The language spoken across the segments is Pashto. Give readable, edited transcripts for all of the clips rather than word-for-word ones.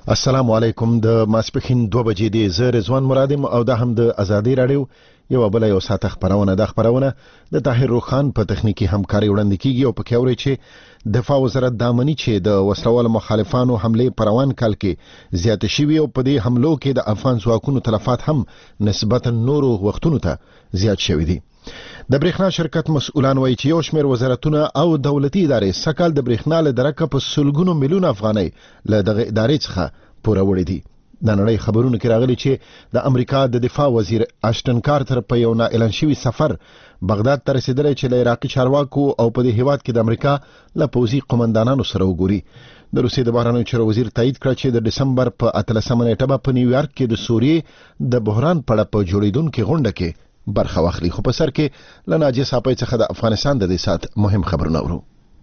السلام علیکم. د ماسپخین 2 بجې دی. زه رضوان مرادم او دا هم د ازادي رادیو یو ساعت خبرونه. د خبرونه د طاهر روخان په تخنیکی همکاري وړاندې کیږي او په کې اوري چې دفاع وزارت دامنی چې د وسلوال مخالفانو حمله پروان کال کې زیات شوی او په دې حملو کې د افغان ځواکونو تلفات هم نسبتا نورو وختونو ته زیات شوی دي. د برېښنا شرکت مسؤلان وایي چې یو شمېر وزارتونه او دولتي ادارې سکهال د برېښنا له درکه په سلګونو میلیون افغانۍ له دغه ادارې څخه پوره وړي دي. د نړۍ خبرونه کې راغلي چې د امریکا د دفاع وزیر اشټن کارتر په یو نه اعلان شوی سفر بغداد ته رسیدلی چې له عراقي چارواکو او په دې هیواد کې د امریکا له پوځي قومندانانو سره وګوري. د روسیې د بهرنیو چارو وزیر تایید کړ چې د دسمبر په 13 نیټه په نیویارک کې د سوریې د بحران په اړه په جوړیدونکو غونډه کې برخه واخلي. خو په سر کې لناجي صاحب څخه د افغانستان د دې سات مهم خبرونه ورو.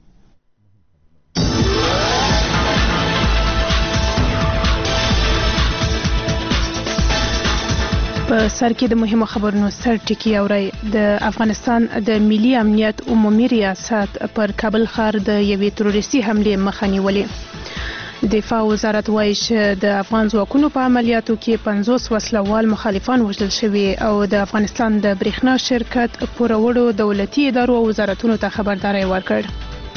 په سر کې د مهمو خبرونو سر ټکی اوري. د افغانستان د ملي امنیت عمومي ریاست پر کابل ښار د یوې تروریستي حمله مخه نیولې. دفاع وزارت وایي چې د افغان ځواکونو په عملیاتو کې 50 وسلوال مخالفان وژل شوي او د افغانستان د برېښنا شرکت پوروړو دولتي ادارو او وزارتونو ته خبرداري ورکړ.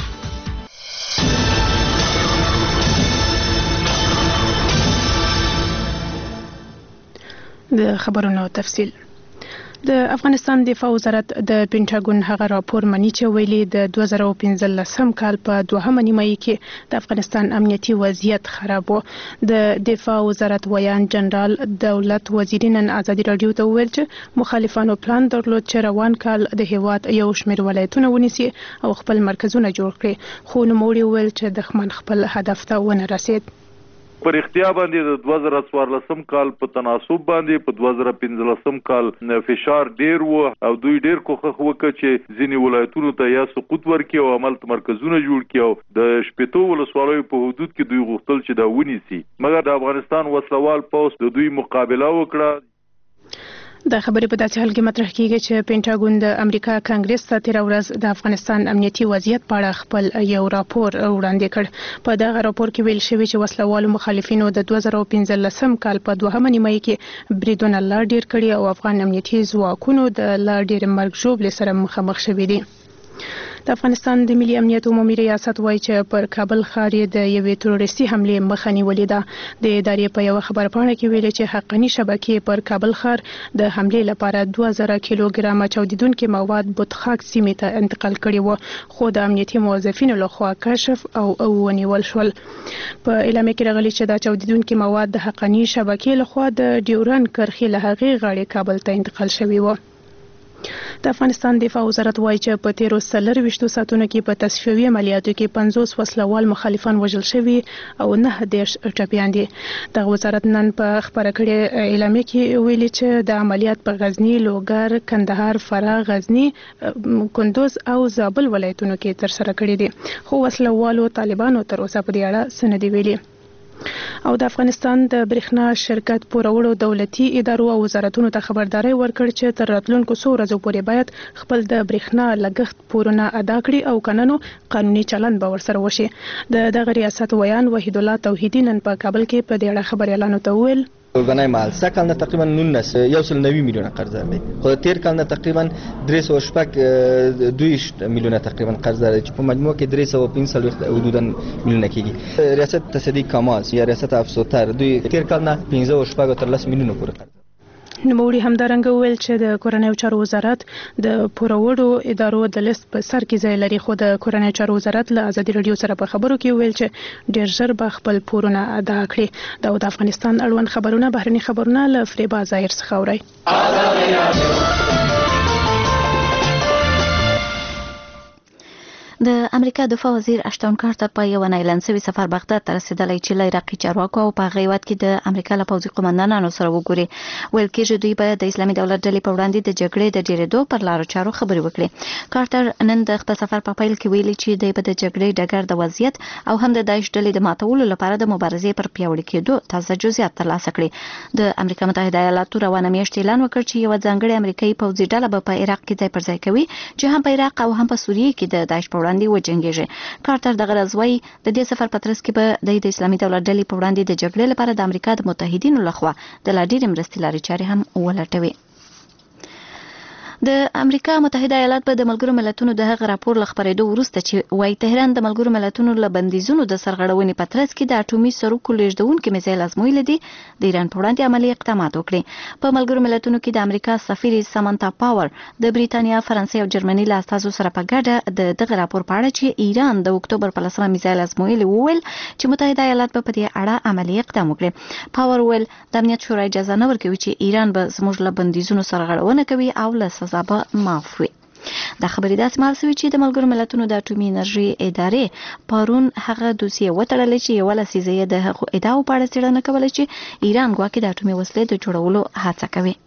د خبرونو تفصیل. د افغانستان دفاع وزارت د پینټاګون هغه راپور مني چې ویلي د 2015 کال په 2مه نیمایي کې د افغانستان امنیتي وضعیت خراب و. د دفاع وزارت ویان جنرال دولت وزیر نن ازادي رادیو ته وویل چې مخالفانو پلان درلود چې روان کال د هیواد یو شمېر ولایتونه ونیسي او خپل مرکزونه جوړ کړي، خو نوموړي وویل چې دښمن خپل هدف ته ونه رسید. پر اختیار باندې د 2014 کال په تناسب باندې په 2015 کال فشار ډیر و او دوی ډیر کوښښ وکړ چې ځینې ولایتونو ته یا سقوط ورکړي او عمل مرکزونه جوړ کړي او د شپېتو ولسوالیو په حدود کې دوی غوښتل چې دا ونیسي، مګر د افغانستان وسلوال پوځ د دوی مقابله وکړه. د خبرې په داسې حال کې مطرح کیږي چې پینټاګون د امریکا کانګرس ته تیر ورځ د افغانستان امنیتي وضعیت په اړه خپل یو راپور وړاندې کړ. په دغه راپور کې ویل شوی چې وسلوالو مخالفینو د 2015 کال په 2مه نیمایي کې بریدونه لا ډیر کړي او افغان امنیتي ځواکونو د لا ډیر مرګ ژوبلې سره مخامخ شوي دي. د افغانستان د ملي امنیت عمومي ریاست وایي چې پر کابل ښار د یوې تروریستي حملې مخه نیولې ده. د ادارې په یو خبرپاڼه کې ویلي چې حقاني شبکې پر کابل ښار د حملې لپاره 2000 کیلوګرامه چاودیدونکي مواد بوتخاک سیمې ته انتقال کړي وو، خو د امنیتي موظفینو لخوا کشف او ونیول شول. په اعلامیه کې راغلي چې دا چاودیدونکي مواد د حقاني شبکې لخوا د ډیورن کرښې له هغې غاړې کابل ته انتقال شوي وو. د افغانستان دفاع وزارت وایي چې په تیرو 24 ساعتونو کې په تصفیوي عملیاتو کې 50 وسلوال مخالفان وژل شوي او 9 ټپیان دي. د وزارت نن په خبره کړې اعلامیه کې ویلي چې د عملیات په غزنی، لوګر، کندهار، فراه، غزنی، کندوز او زابل ولایتونو کې تر سره کړي دي، خو وسلوالو طالبانو تر اوسه په دې اړه څه نه دي ویلي. او د افغانستان د برېښنا شرکت پوروړو دولتي ادارو او وزارتونو ته خبرداري ورکړ چې تر راتلونکو څو ورځو پورې باید خپل د برېښنا لګښت پورونه ادا کړي او کننو قانوني چلند به ورسره وشي. دغه ریاست ویان وحید الله توحیدی نن په کابل کې په دې اړه خبريالانو ته وویل وربنای مال سکل نه تقریبا 19 میلیونه قرض درلود، خو تیر کال نه تقریبا 302 میلیونه تقریبا قرض درلود چې په مجموع کې 315 حدودا میلیونه کېږي. ریاست تصدیق کماس یا ریاست افسوتر دوی تیر کال نه 15 تر 10 میلیونه پورې قرض. نوموړي همدارنګه وویل چې د کورنیو چارو وزارت د پوروړو ادارو د لیست په سر کې ځای لري، خو د کورنیو چارو وزارت له ازادي رادیو سره په خبرو کې ویل چې ډیر ژر به خپل پورونه ادا کړي. دا د افغانستان اړوند خبرونه بهرني خبرونه له فریبا ظاهر څخه اوري. د امریکا دفاع وزیر اشټن کارتر په یو نه اعلان شوی سفر بغداد ته رسیدلی چې له عراقي چارواکو او په هغه هیواد کې د امریکا له پوځي قومندانانو سره وګوري. ویل کېږي دوی به د اسلامي دولت ډلې په وړاندې د جګړې د ډیرېدو پر لارو چارو خبرې وکړي. کارتر نن د خپل سفر په پیل کې ویلي چې دوی به د جګړې ډګر د وضعیت او هم د داعش ډلې د ماتولو لپاره د مبارزې پر پیاوړي کېدو تازه جزئیات ترلاسه کړي. د امریکا متحده ایالاتو روانه میاشت اعلان وکړ چې یو ځانګړې امریکایي پوځي ډله به په عراق کې ځای پر ځای کوي چې هم په عراق او هم په سوریه کې د داعش په وړاندې وړاندې وجنګیږي. کارټر دغه ورځ وایي د دې سفر په ترڅ کې به د اسلامي دولت ډلې په وړاندې د جګړې لپاره د امریکا د متحدینو لخوا د لا ډېرې مرستې لارې چارې هم ولټوي. د امریکا متحده ایالات په د ملګرو ملتونو د هغه راپور لخبرېدو وروسته چې وايي تهران د ملګرو ملتونو له بندیزونو د سرغړونې په ترڅ کې د اټومي سرکو لیږدونکي میزایل ازمویلي دي د ایران په وړاندې عملي اقدامات وکړي. په ملګرو ملتونو کې د امریکا سفیر سامانتا پاور د بریتانیا، فرانسې او جرمني له استازو سره په ګډه د دغه راپور په اړه چې ایران د اکتوبر په 10 میزایل ازمویلي وویل چې متحده ایالات په دې اړه عملي اقدام وکړي. پاور ویل د امنیت شورا اجازه نه ورکوي چې ایران به زموږ له بندیزونو سرغړونه کوي او له سزا به معاف وي. دا خبرې داسې مهال شوې چې د ملګرو ملتونو د اټومي انرژي ادارې پرون هغه دوسیه وتړلې چې یوه لسیزه یې د هغو ادعاو په اړه څېړنه کوله چې ایران ګواکې د اټومي وسلې د جوړولو هڅه کوي.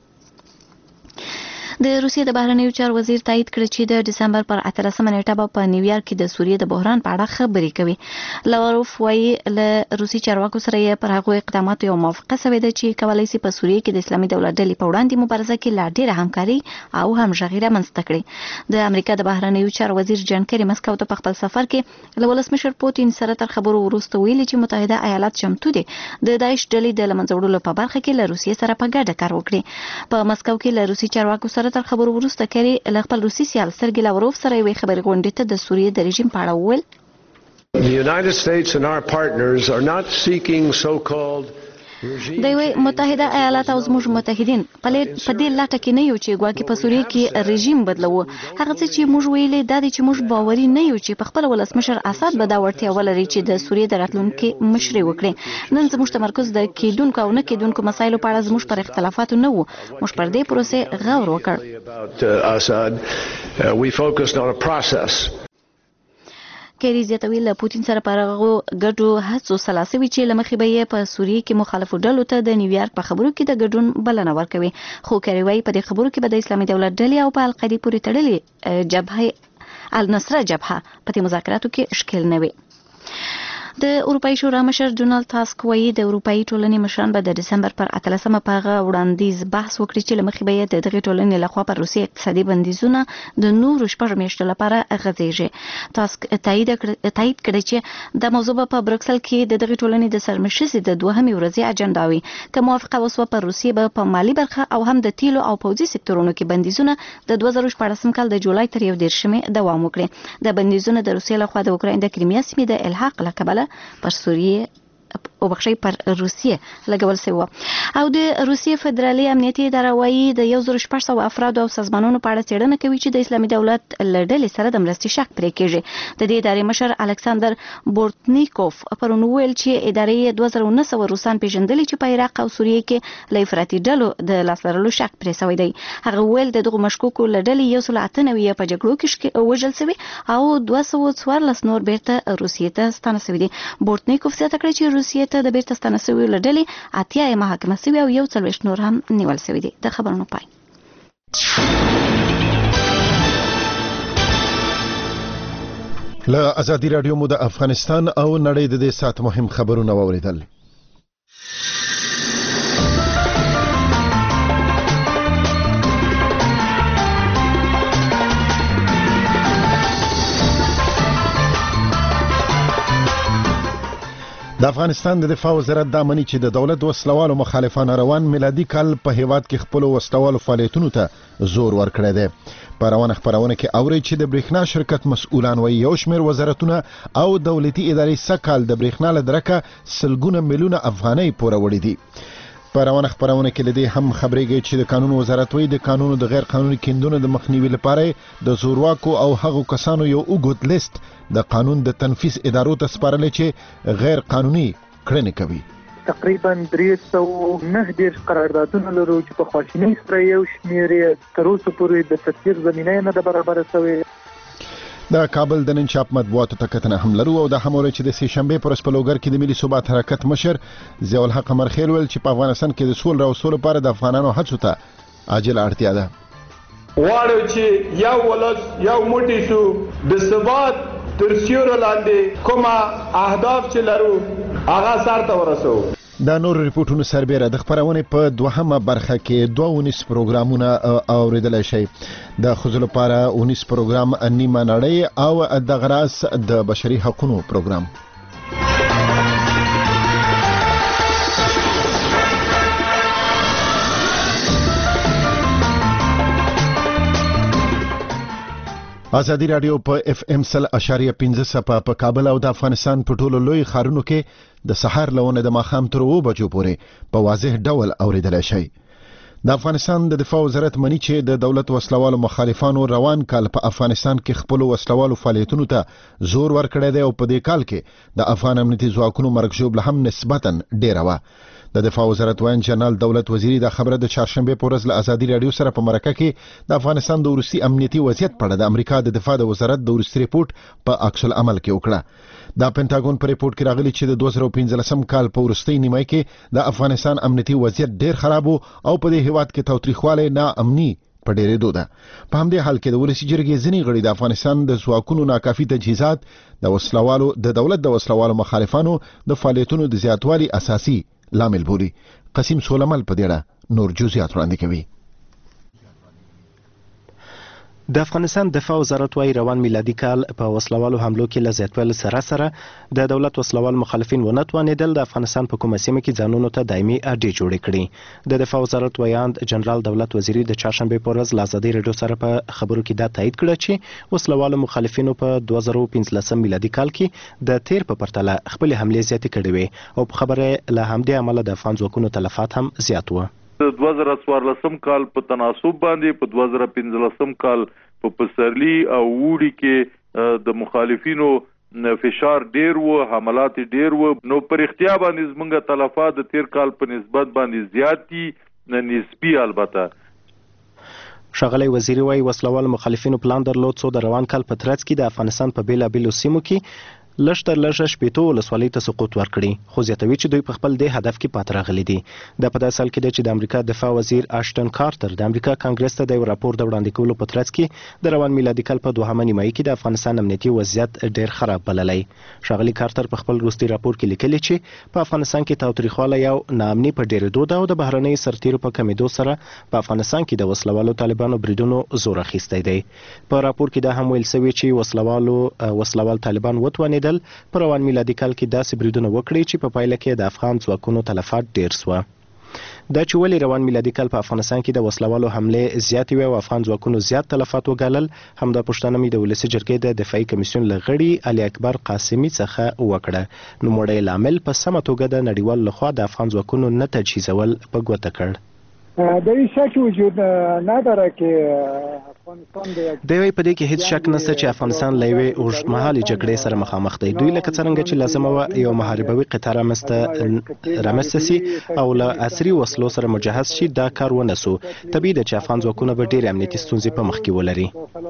د روسیې د بهرنیو چارو وزیر تایید کړ چې د دسمبر پر 18 نیټه به په نیویارک کې د سوریې د بحران په اړه خبرې کوي. لاوروف وایي له روسي چارواکو سره یې پر هغو اقداماتو یو موافقه شوې ده چې کولی شي په سوریې کې د اسلامي دولت ډلې په وړاندې مبارزه کې لا ډېره همکاري او همغږي رامنځته کړي. د امریکا د بهرنیو چارو وزیر جان کری مسکو ته په خپل سفر کې له ولسمشر پوتین سره تر خبرو وروسته ویلي چې متحده ایالات چمتو دي د داعش ډلې د له منځه وړلو په برخه کې له روسیې سره په ګډه کار وکړي. په مسکو کې له روسي چارواکو سره تر خبرو وروسته کری له خپل روسي سیال سرګي لاوروف سره یوې خبرې غونډې ته د سوریې د رژیم په اړه وویل The United States and our partners are not seeking so-called دوی متحده ایالات او زموږ متحدین په دې لټه کې نه یو چې ګواکې په سوریې کې رژیم بدلوو. هغه څه چې موږ ویلې دا دی چې موږ باوري نه یو چې په خپل ولسمشر اسد به دا وړتیا ولري چې د سوریې د راتلونکي مشري وکړي. نن زموږ تمرکز د کېدونکو او نه کېدونکو مسایلو په اړه زموږ پر اختلافاتو نه وو. موږ پر دې پروسې غور وکړ. We focused on a process. کری زیاتوي له پوتین سره پر هغو ګډو هڅو سلاسوي چې له مخې به یې په سوریې کې مخالفو ډلو ته د نیویارک په خبرو کې د ګډون بلنه ورکوي. خو کری وایي په دې خبرو کې به د اسلامي دولت ډلې او په القاعدې پورې تړلې جبهه النصره جبهه په دې مذاکراتو کې شکل نه وي. د اروپایي شورا مشر ډونالد تاسک وایي د اروپایي ټولنې مشران به د دسمبر پر 18 په هغه وړاندیز بحث وکړي چې له مخې به یې د دغې ټولنې لخوا پر روسیې اقتصادي بندیزونه د نورو 6 میاشتو لپاره غځېږي. تاسک تایید کړی چې د موضوع په بروکسل کې د دغې ټولنې د سرمشرۍ د دوهمې ورځې اجنډا وي. که موافقه وسوه پر روسیې به په مالي برخه او هم د تیلو او پوځي سکتورونو کې بندیزونه د 2014 کال د جولای تر 1 دوام وکړي. د بندیزونه د روسیې لخوا د اوکراین د کریمیا سیمې د الحاق له کبله پر سوریې او بخښي پر روسیې لګول شوی او د روسیې فدرالي امنیتي اداره وایي د 1400 افراد او سازمانونو په اړه څېړنه کوي چې د اسلامي دولت له ډلې سره د مرستې شک پرې کېږي. د دې ادارې مشر الکساندر بورتنیکوف پرون ویل چې ادارې 2900 روسان پیژندلي چې په عراق او سوریې کې له افراطي ډلو د لاس لرلو شک پرې شوی دی. هغه ویل د دغو مشکوکو له ډلې 198 په جګړو کې وژل شوي او 214 نور بیرته روسیې ته ستانه شوي دي. بورتنیکوف زیاته کړې چې روسیې ته د بیرته ستانه شویو له ډلې 80 محاکمه شوي او 40 نور هم نیول شوي دي. د خبرونو پای. له ازادي رادیو مو د افغانستان او نړۍ د دې سات مهم خبرونه واوریدل. د افغانستان د دفاع وزارت دا مني چې د دولت وسلوالو مخالفانو روان میلادي کال په هیواد کې خپل وسلوالو فعالیتونو ته زور ورکړی دی. په روانه خبرونه کې اوري چې د برېښنا شرکت مسؤلان وایي یو شمېر وزارتونه او دولتي ادارې سکهال د برېښنا له درکه سلګونه میلیونه افغانۍ پوره وړي دي. په روانه خبرونه کې لدی هم خبرېږي چې د قانون وزارت وایي د قانون د غیر قانوني کیندونو د مخنیوي لپاره د زورواکو او هغو کسانو یو اوږد لیست د قانون د تنفیذ ادارو ته سپارلی چې غیر قانوني کړنې کوي. تقریبا 309 قراردادونه لرو چې په خواشینۍ سره یو شمېر تر اوسه پورې د تطبیق زمینه نه ده برابره شوې. د کابل د نن چاپ مطبوعاتو ته کتنه هم لرو او د هموري چې د سې شنبه پر سپلوګر کې د ملي ثبات حرکت مشر ضیاء الحق مرخیل ول چې په افغانستان کې د سول راوستلو لپاره د افغانانو هڅو ته عاجل اړتیا ده. واړو چې یو ولس یو موټی شو د ثبات تر سیورو لاندې کومه اهداف چې لرو هغه سره ورسو. دا نور ریپورتونو سربېره د خبرونه په دوهمه برخه کې 2 پروګرامونه اوریدل شي د خزل لپاره 19 پروګرام نیمه نړۍ او د غراس د بشري حقوقو پروګرام. ازادي رادیو په اف ام 100.15 په کابل او د افغانستان په ټولو لوی ښارونو کې د سحر لونه د ماخام تر 2 بجو پورې په واضح ډول اوریدل شي. د افغانستان د دفاع وزارت منی چې د دولت وسلوالو مخالفانو روان کال په افغانستان کې خپل وسلوالو فعالیتونو ته زور ورکړی دی او په دې کال کې د افغان امنیتي ځواکونو مرګ ژوبله هم نسبتاً ډیره وه. د دفاع وزارت وایي جنرال دولت وزیری د خبره د چهارشنبه په ورځ له ازادي رادیو سره په مرکه کې د افغانستان د وروستي امنیتي وضعیت په اړه د امریکا د دفاع د وزارت د وروستي ریپورت په عکس العمل کې وکړه. د پینټاګون په ریپورت کې راغلي چې د 2015 کال په وروستي نیمه کې د افغانستان امنیتي وضعیت ډیر خراب او په دې هیواد کې توتریخواله ناامني په ډېرې دوده. په همدې حال کې د ولسی جرګې ځینې غړي د افغانستان د ځواکونو ناکافي تجهیزات د وسلوالو د دولت د وسلوالو مخالفانو د فعالیتونو د زیاتوالي اساسي لامل بولي. قسیم سولمل په دې اړه نور جزئیات وړاندې کوي. د افغانستان دفاع وزارت وايي روان میلادي کال په وسلوالو حملو کې له زیاتوالي سره د دولت وسلوال مخالفین ونه توانېدل د افغانستان په کومه سیمه کې ځانونو ته دایمي اډې جوړې کړې. د دفاع وزارت وایاند جنرال دولت وزیری د چهارشنبه په ورځ له ازادي رادیو سره په خبرو کې دا تایید کړ چې وسلوالو مخالفینو په 2015 میلادي کال کې د تیر په پرتله خپل حملې زیاتې کړې وې او په خبره له همدې عمله د افغان ځواکونو تلفات هم زیات وو. 2014 کال په تناسب باندې په 2015 کال په پسرلی او وړي کې د مخالفینو فشار ډیر وو، حملات ډیر وو، نو پر اختیار باندې زمونږ تلفات د تیر کال په نسبت باندې زیات دي، نسبی البته. ښاغلی وزیری وايي وسلوال مخالفینو پلان درلود څو د روان کال په ترڅ کې د افغانستان په بیلابیلو سیمو کې لږ تر لږه 80 ولسوالۍ ته سقوط ورکړي، خو زیاتوي چې دوی په خپل دې هدف کې پاتې راغلي دي. دا په داسې حال کې دی چې د امریکا دفاع وزیر اشټن کارټر د امریکا کانګرس ته د یو راپور د وړاندې کولو په ترڅ کې د روان میلادي کال په دوهمه نیمایي کې د افغانستان امنیتي وضعیت ډیر خراب بللی. ښاغلي کارټر په خپل وروستي راپور کې لیکلي چې په افغانستان کې تاوتریخوالی او ناامني په ډیرېدو ده او د بهرنیو سرتیرو په کمیدو سره په افغانستان کې د وسلوالو طالبانو بریدونو زور اخیستی دی. په راپور کې دا هم ویل شوي چې وسلوال طالبان وتوانېدل په روان میلادي کال کې داسې بریدونه وکړي چې په پایله کې د افغان ځواکونو تلفات ډیر سوه. دا چې ولې روان میلادي کال په افغانستان کې د وسلوالو حملې زیاتې وې او افغان ځواکونو زیات تلفات وګالل، همدا پوښتنه مې د ولسي جرګې د دفاعي کمیسیون له غړي علي اکبر قاسمي څخه وکړه. نوموړی لامل په سمه توګه د نړیوالو لخوا د افغان ځواکونو نه تجهیزول په ګوته کړ. در این شک وجود نداره که افغانستان دوی په دې کې هیڅ شک نشته چې افغانستان له یوې اوږدمهالې جګړې سره مخامخ دی. دوی لکه څرنګه چې لازمه وه یو محاربوي قطعه رامنځته سي او له عصري وسلو سره مجهز شي، دا کار ونه سو. طبیعي ده چې افغان ځواکونه به ډېرې امنیتي ستونزې په مخ کې ولري.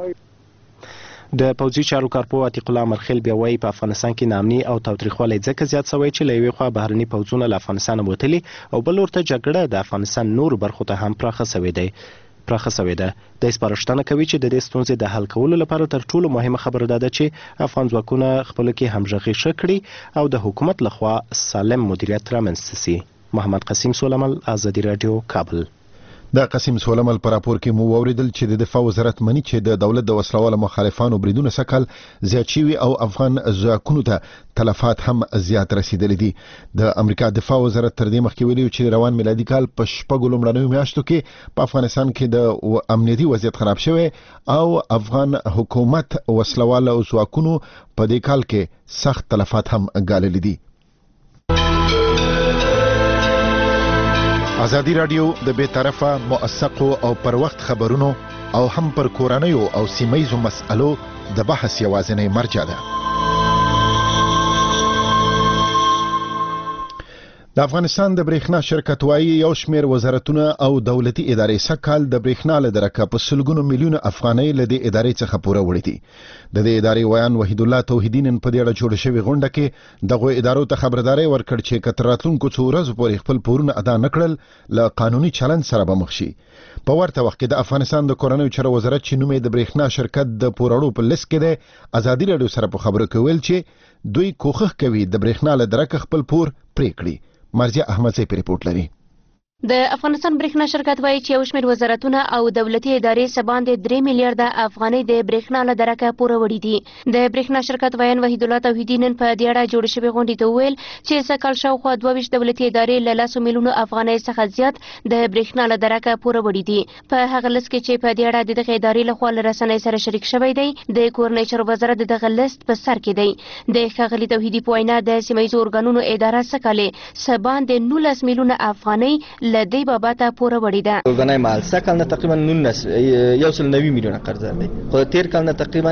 د پوځي چارو کارپو عتیق الله مرخیل بیا وایي په افغانستان کې ناامني او تاوتریخوالی ځکه زیات شوی چې له یوې خوا بهرني پوځونه له افغانستانه وتلي او بل ورته جګړه د افغانستان نورو برخو ته هم پراخه شوې ده. د سپارښتنه کوي چې د دې ستونزې د حل کولو لپاره تر ټولو مهمه خبره ده چې افغان ځواکونه خپلو کې همغږي ښه کړي او د حکومت لخوا سالم مدیریت رامنځته سي. محمد قسیم سولمل، ازادي رادیو، کابل. د قسیم سولمل په راپور کې مو اوریدل چې د دفاع وزارت منی چې د دولت د وسلوالو مخالفانو بریدونه سکل زیات شوي او افغان ځواکونو ته تلفات هم زیات رسیدلي دي. د امریکا دفاع وزارت تر دې مخکې ویلي چې روان میلادي کال په 6 لومړنیو میاشتو کې په افغانستان کې د امنیتي وضعیت خراب شوی او افغان حکومت وسلوالو ځواکونو په دې کال کې سخت تلفات هم ګاللي دي. ازادي رادیو د بے طرفه، موثقو او پر وخت خبرونو او هم پر کورنیو او سیمایزو مسألو د بحث یوازینی مرجع ده. د افغانستان د برېښنا شرکت وايي یو شمېر وزارتونه او دولتي ادارې سکهال د برېښنا له درکه په سلګونو میلیونه افغانۍ له دې ادارې څخه پوره وړي دي. د دې ادارې ویان وحید الله توحیدی نن په دې اړه جوړه شوې غونډه کې دغه ادارو ته خبرداري ورکړ چې کتر راتلونکو څو ورځو پورې خپل پورونه ادا نکړل له قانوني چلند سره به مخ شي. په ورته وخت کې د افغانستان د کورنیو چارو وزارت چې نوم یې د برېښنا شرکت د پورړو په لیست کې دی ازادي رادیو سره په خبرو کې ویل چې دوی کوښښ کوي د برېښنا له درکه خپل پور پرې کړي. مرزیه احمدزی په ریپورت لري. د افغانستان برېښنا شرکت وایي چې یو شمېر وزارتونه او دولتي ادارې سباندې 3 میلیارډه افغانۍ د برېښنا له درکه پوره وړي دي. د برېښنا شرکت ویان وحید الله توحیدي نن په دې اړه جوړ شوې غونډې ته وویل چې سږکال شاوخوا 22 دولتي ادارې له 100 میلیونو افغانۍ څخه زیات د برېښنا له درکه پوره وړي دي. په هغه لیست کې چې په دې اړه د دغه ادارې لخوا له رسنۍ سره شریک شوی دی د کورنۍ چارو وزارت دغه لیست په سر کې دی. د ښاغلي توحیدي په وینا د سیمه ییزو ارګانونو اداره سږکال سباندې 19 میلیونه افغانۍ له دې بابته پوره وړي ده. ارګانای مال سکل نه تقریبا 19 میلیونه قرض دی. خو تیر کال نه تقریبا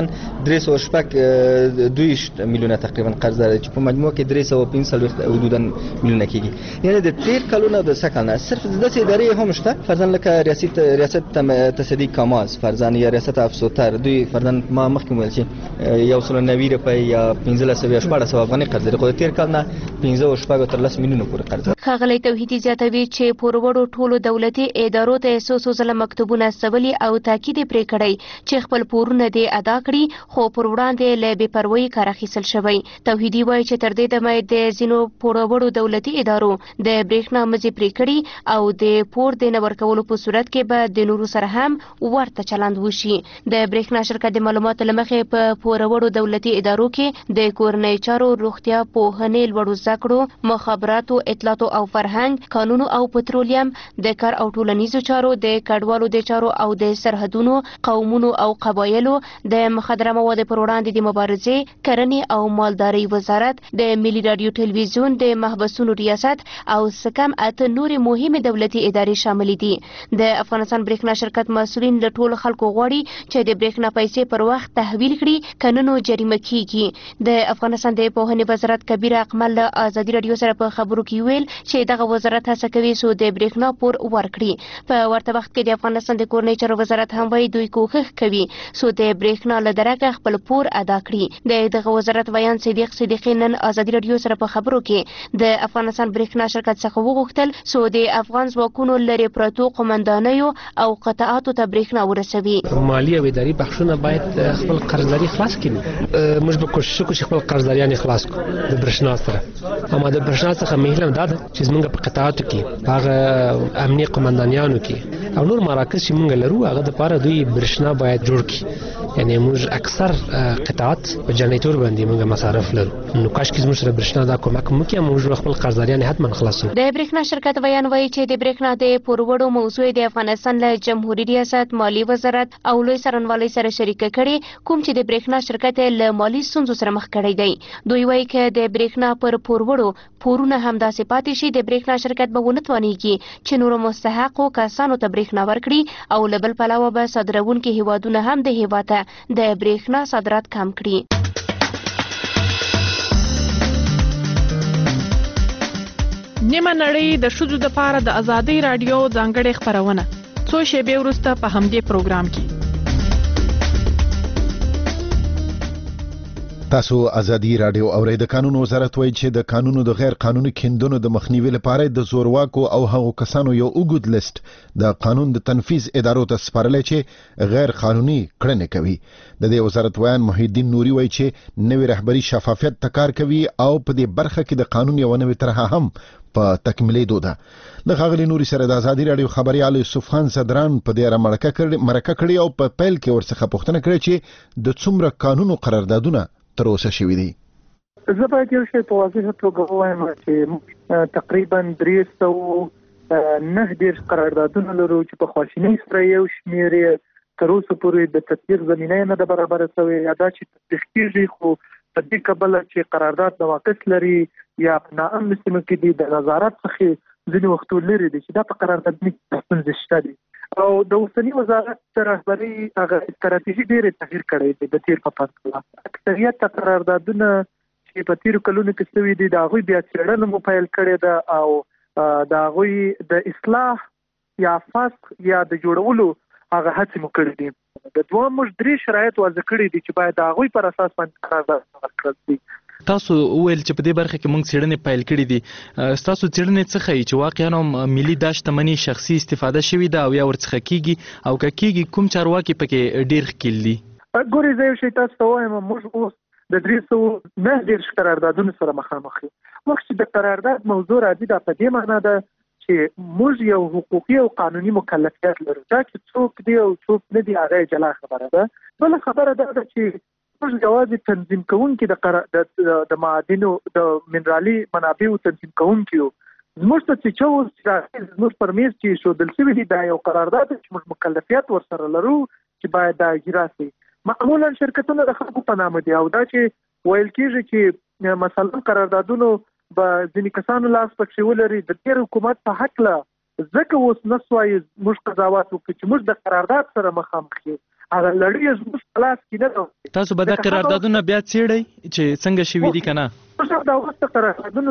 302 میلیونه تقریبا قرض دی چې په مجموع کې 345 حدودا میلیونه کېږي. یعنی د تیر کالونو د سکل نه صرف د ادارې هم شته فرضاً لکه ریاست تصدیق کاماز فرضاً یا ریاست افسوتر دوی فرضاً ما مخکې ویل چې 190 روپۍ یا 1514 افغانۍ قرض دی. خو تیر کال نه 15 میلیونه پورې قرض. ښاغلی توحیدي زیاتوي چې پوروړو ټولو دولتي ادارو ته څو ځله مکتوبونه استولي او تاکید پرې کړی چې خپل پورونه دې ادا کړي خو پر وړاندې له بې پروایي کار اخیستل شوی. توحیدي وایي چې تر دې دمه د ځینو پوروړو دولتي ادارو د برېښنا مزي پرې کړي او د پور د نه ورکولو په صورت کې به د نورو سره هم ورته چلند وشي. د برېښنا شرکت د معلوماتو له مخې په پوروړو دولتي ادارو کې د کورنۍ چارو، روغتیا، پوهنې، لوړو زده کړو، مخابراتو، اطلاعاتو او فرهنګ، قانونو او پټرولیم، د کار او ټولنیزو چارو، د کډوالو د چارو او د سرحدونو، قومونو او قبایلو، د مخدره موادو پر وړاندې د مبارزې، کرنې او مالدارۍ وزارت، د ملي رادیو ټلویزیون، د محبسونو ریاست او سکم اته نورې مهمې دولتي ادارې شامل دي. د افغانستان برېښنا شرکت مسؤلین له ټولو خلکو غواړي چې د برېښنا پیسې پر وخت تحویل کړي که نه نو جریمه کیږي. د افغانستان د پوهنې وزارت کبیر اقمل له ازادي راډیو سره په خبرو کې ویل چې دغه وزارت هڅه کوي څو د برېښنا پور ورکړي. په ورته وخت کې د افغانستان د کورنۍ چارو وزارت هم وایي دوی کوښښ کوي څو د برېښنا له درکه خپل پور ادا کړي. د دغه وزارت ویان صدیق صدیقي نن ازادي راډیو سره په خبرو کې د افغانستان برېښنا شرکت څخه وغوښتل څو د افغان ځواکونو لرې پرتو قومندانیو او قطعاتو ته برېښنا ورسوي. مالي او اداري بخشونه باید خپل قرضداري خلاص کړي. موږ به کوشش وکړو چې خپل قرضداریان خلاص کړو د برېښنا سره. اما د برېښنا څخه مهله دا ده چې موږ په قطعاتو کې هغه امنیه قومندانیانو کې او نور مراکز چې موږ لرو هغه د پاره دوی برېښنا باید جوړ کړي. یعنی موږ اکثر قطعات په جنریټور باندې موږ مصارف لرو. نو کاش کې موږ سره برېښنا دا کومک وکړي موږ خپل قرضداریان حتما خلاصو. د برېښنا شرکت ویان وایي چې د برېښنا د پوروړو موضوع د افغانستان له جمهوریت ریاست، مالی وزارت او لوی څارنوالۍ سره شریکه کړي کوم چې د برېښنا شرکت له مالی ستونزو سره مخ کړی دی. دوی وایي چې د برېښنا پر پوروړو پورونه هم داسې پاتې شي د برېښنا شرکت به ونه توانیږي چې نورو مستحقو کسانو ته برېښنا ورکړي او له بل پلوه به صادروونکي هیوادونه هم د هیواده د برېښنا صادرات کم کړي. نیمه نړۍ د ښځو دپاره د ازادۍ راډیو ځانګړې خپرونه څو شېبې وروسته په همدې پروګرام کې. تاسو ازادي راډیو اورئ. د قانون وزارت وایي چې د قانونو د غیر قانوني کیندونو د مخنیوي لپاره د زورواکو او هغو کسانو یو اوږد لیست د قانون د تنفیذ ادارو ته سپارلی چې غیر قانوني کړنې کوي. د دې وزارت ویان محی الدین نوري وایي چې نوې رهبري شفافیت ته کار کوي او په دې برخه کې د قانون یو نوې طرحه هم په تکمیلېدو ده. د ښاغلي نوري سره د ازادي راډیو خبريال یوسف خان صدران په دې اړه مرکه کړې او په پیل کې ورڅخه پوښتنه کړې چې د څومره قانونو قراردادونه تر اوسه شوي دي. زه باید یو شی په واضح توګه ووایم چې تقریبا 309 قراردادونه لرو چې په خواشینۍ سره یو شمېر تر اوسه پورې د تطبیق زمینه نه ده برابره شوې. دا چې تطبیق کېږي خو په دې کبله چې قرارداد نواقص لري یا په ناامن سیمو کې دي د نظارت څخه ځینې وختونه لري دي چې دا په قرارداد کې ستونزې شته دي. او د اوسني وزارت رهبري هغه استراتیژي ډېره تغییر کړی دی د تیر په پرتله. اکثریت قراردادونه چې په تیرو کلونو کې شوي دي د هغوی بیا څېړنه مو پیل کړې ده او د هغوی د اصلاح یا فسخ یا د جوړولو هغه هڅې مو کړې دي. د دوه موږ 3 شرایط وضع کړي دي چې باید د هغوی پر اساس باندې قرارداد ورکړل شي. تاسو وویل چې په دې برخه کې موږ څېړنې پیل کړې دي. تاسو څېړنې څه ښیي چې واقعا ملي دا شتمني شخصي استفاده شوې ده او یا ورڅخه کیږي او که کیږي کوم چارواکي پکې ډېر ښکیل دي؟ ګورئ زه یو شی تاسو ته وایم، موږ اوس د 309 قراردادونو سره مخامخ یو. وخت چې د قرارداد موضوع راځي دا په دې معنی ده چې موږ یو حقوقي او قانوني مکلفیت لرو. دا چې څوک دی او څوک نه دی هغه جلا خبره ده. بل خبره ده چې موږ یوازې تنظیم کوونکي د معادنو د منرالي منابعو تنظیم کوونکي یو. زموږ ته چې زموږ پر میز چې ښودل شوي دي دا یو قرارداد چې موږ مکلفیت ورسره لرو چې باید دا اجرا شي. معمولا شرکتونه د خلکو په نامه دي او دا چې ویل کېږي چې مثلا قراردادونو به ځینې کسانو لاس پکې ولري د تېر حکومت په هکله ځکه اوس نسوای موږ قضاوت وکړو چې موږ د قرارداد سره مخامخ یو. هغه لړۍ زموږ په لاس کې نه ده. تاسو به دا قراردادونه بیا څېړئ چې څنګه شوي دي که نه؟ موږ دا وروسته قراردادونو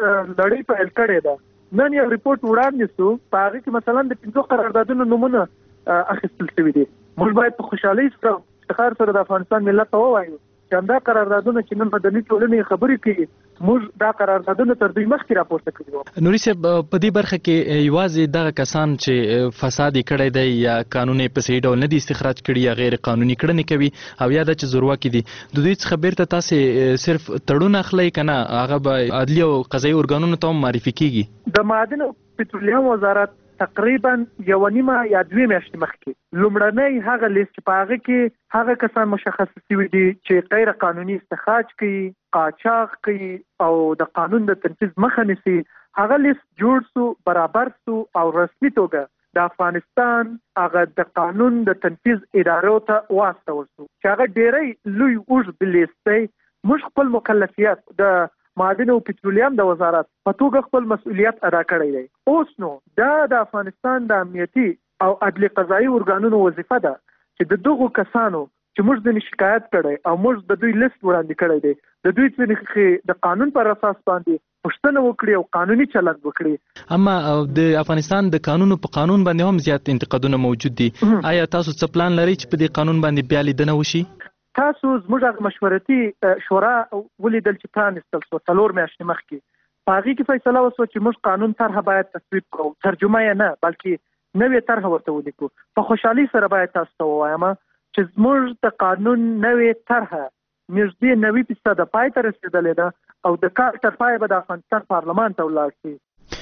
لړۍ پیل کړې ده. نن یو ریپورټ وړاندې سو په هغې کې مثلا د 5 قراردادونو نومونه اخیستل شوي دي. موږ باید په خوشحالۍ سره افتخار سره د افغانستان ملت ته ووایو چې همدا قراردادونه چې نن مدني ټولنې خبرې کوي موږ دا قراردادونه تر دوی مخکې راپورته کړي وو. نوري صاحب په دې برخه کې یوازې دغه کسان چې فساد کړی دی یا قانون په صحیح ډول نه دي استخراج کړي یا غیر قانوني کړنې کوي او یا د چې زورواکي دي د دوی څخه بیرته تاسې صرف تړون اخلئ که نه هغه به عدلي او قضایي ارګانونو ته هم معرفي کیږي؟ د معادن او پټرولیم وزارت تقریبا 1.5 یا 2 میاشتې مخکې لومړنی هغه لیست چې په هغه کې هغه کسان مشخص شوي دي چې غیر قانوني استخراج کوي، قاچاق کوي او د قانون د تنفیذ مخه نیسي، هغه لیست جوړ سو، برابر سو او رسمي توګه د افغانستان هغه د قانون د تنفیذ ادارو ته واستول سو چې هغه ډېری لوی اوږد لیست دی. موږ خپل مکلفیت د معادن او پټرولیم د وزارت په توګه خپل مسؤلیت ادا کړی دی. اوس نو دا د افغانستان د امنیتي او عدلي قضایي ارګانونو وظیفه ده چې د دغو کسانو چې موږ د شکایت کړی او موږ د دوی لیست وړاندې کړی دی د دوی څخه د قانون پر اساس باندې پوښتنه وکړي او قانوني چلند وکړي. اما د افغانستان د قانون باندې هم زیات انتقادونه موجود دي. آیا تاسو څه پلان لرئ چې په دې قانون باندې بیا لیدنه وشي؟ تاسو زموږ مشورتي شورا ولیدل چې پرانستل سو 4 میاشتې مخکې په هغې کې فیصله وسوه چې موږ قانون طرحه باید تصویب کړو، ترجمه یې نه بلکې نوې طرحه ورته ولیکو. په خوشحالۍ سره باید تاسو ته ووایم چې زموږ د قانون نوې طرحه نږدې 90% پای ته رسېدلې ده او د کار تر پایه به د افغانستان پارلمان ته ولاړ شي.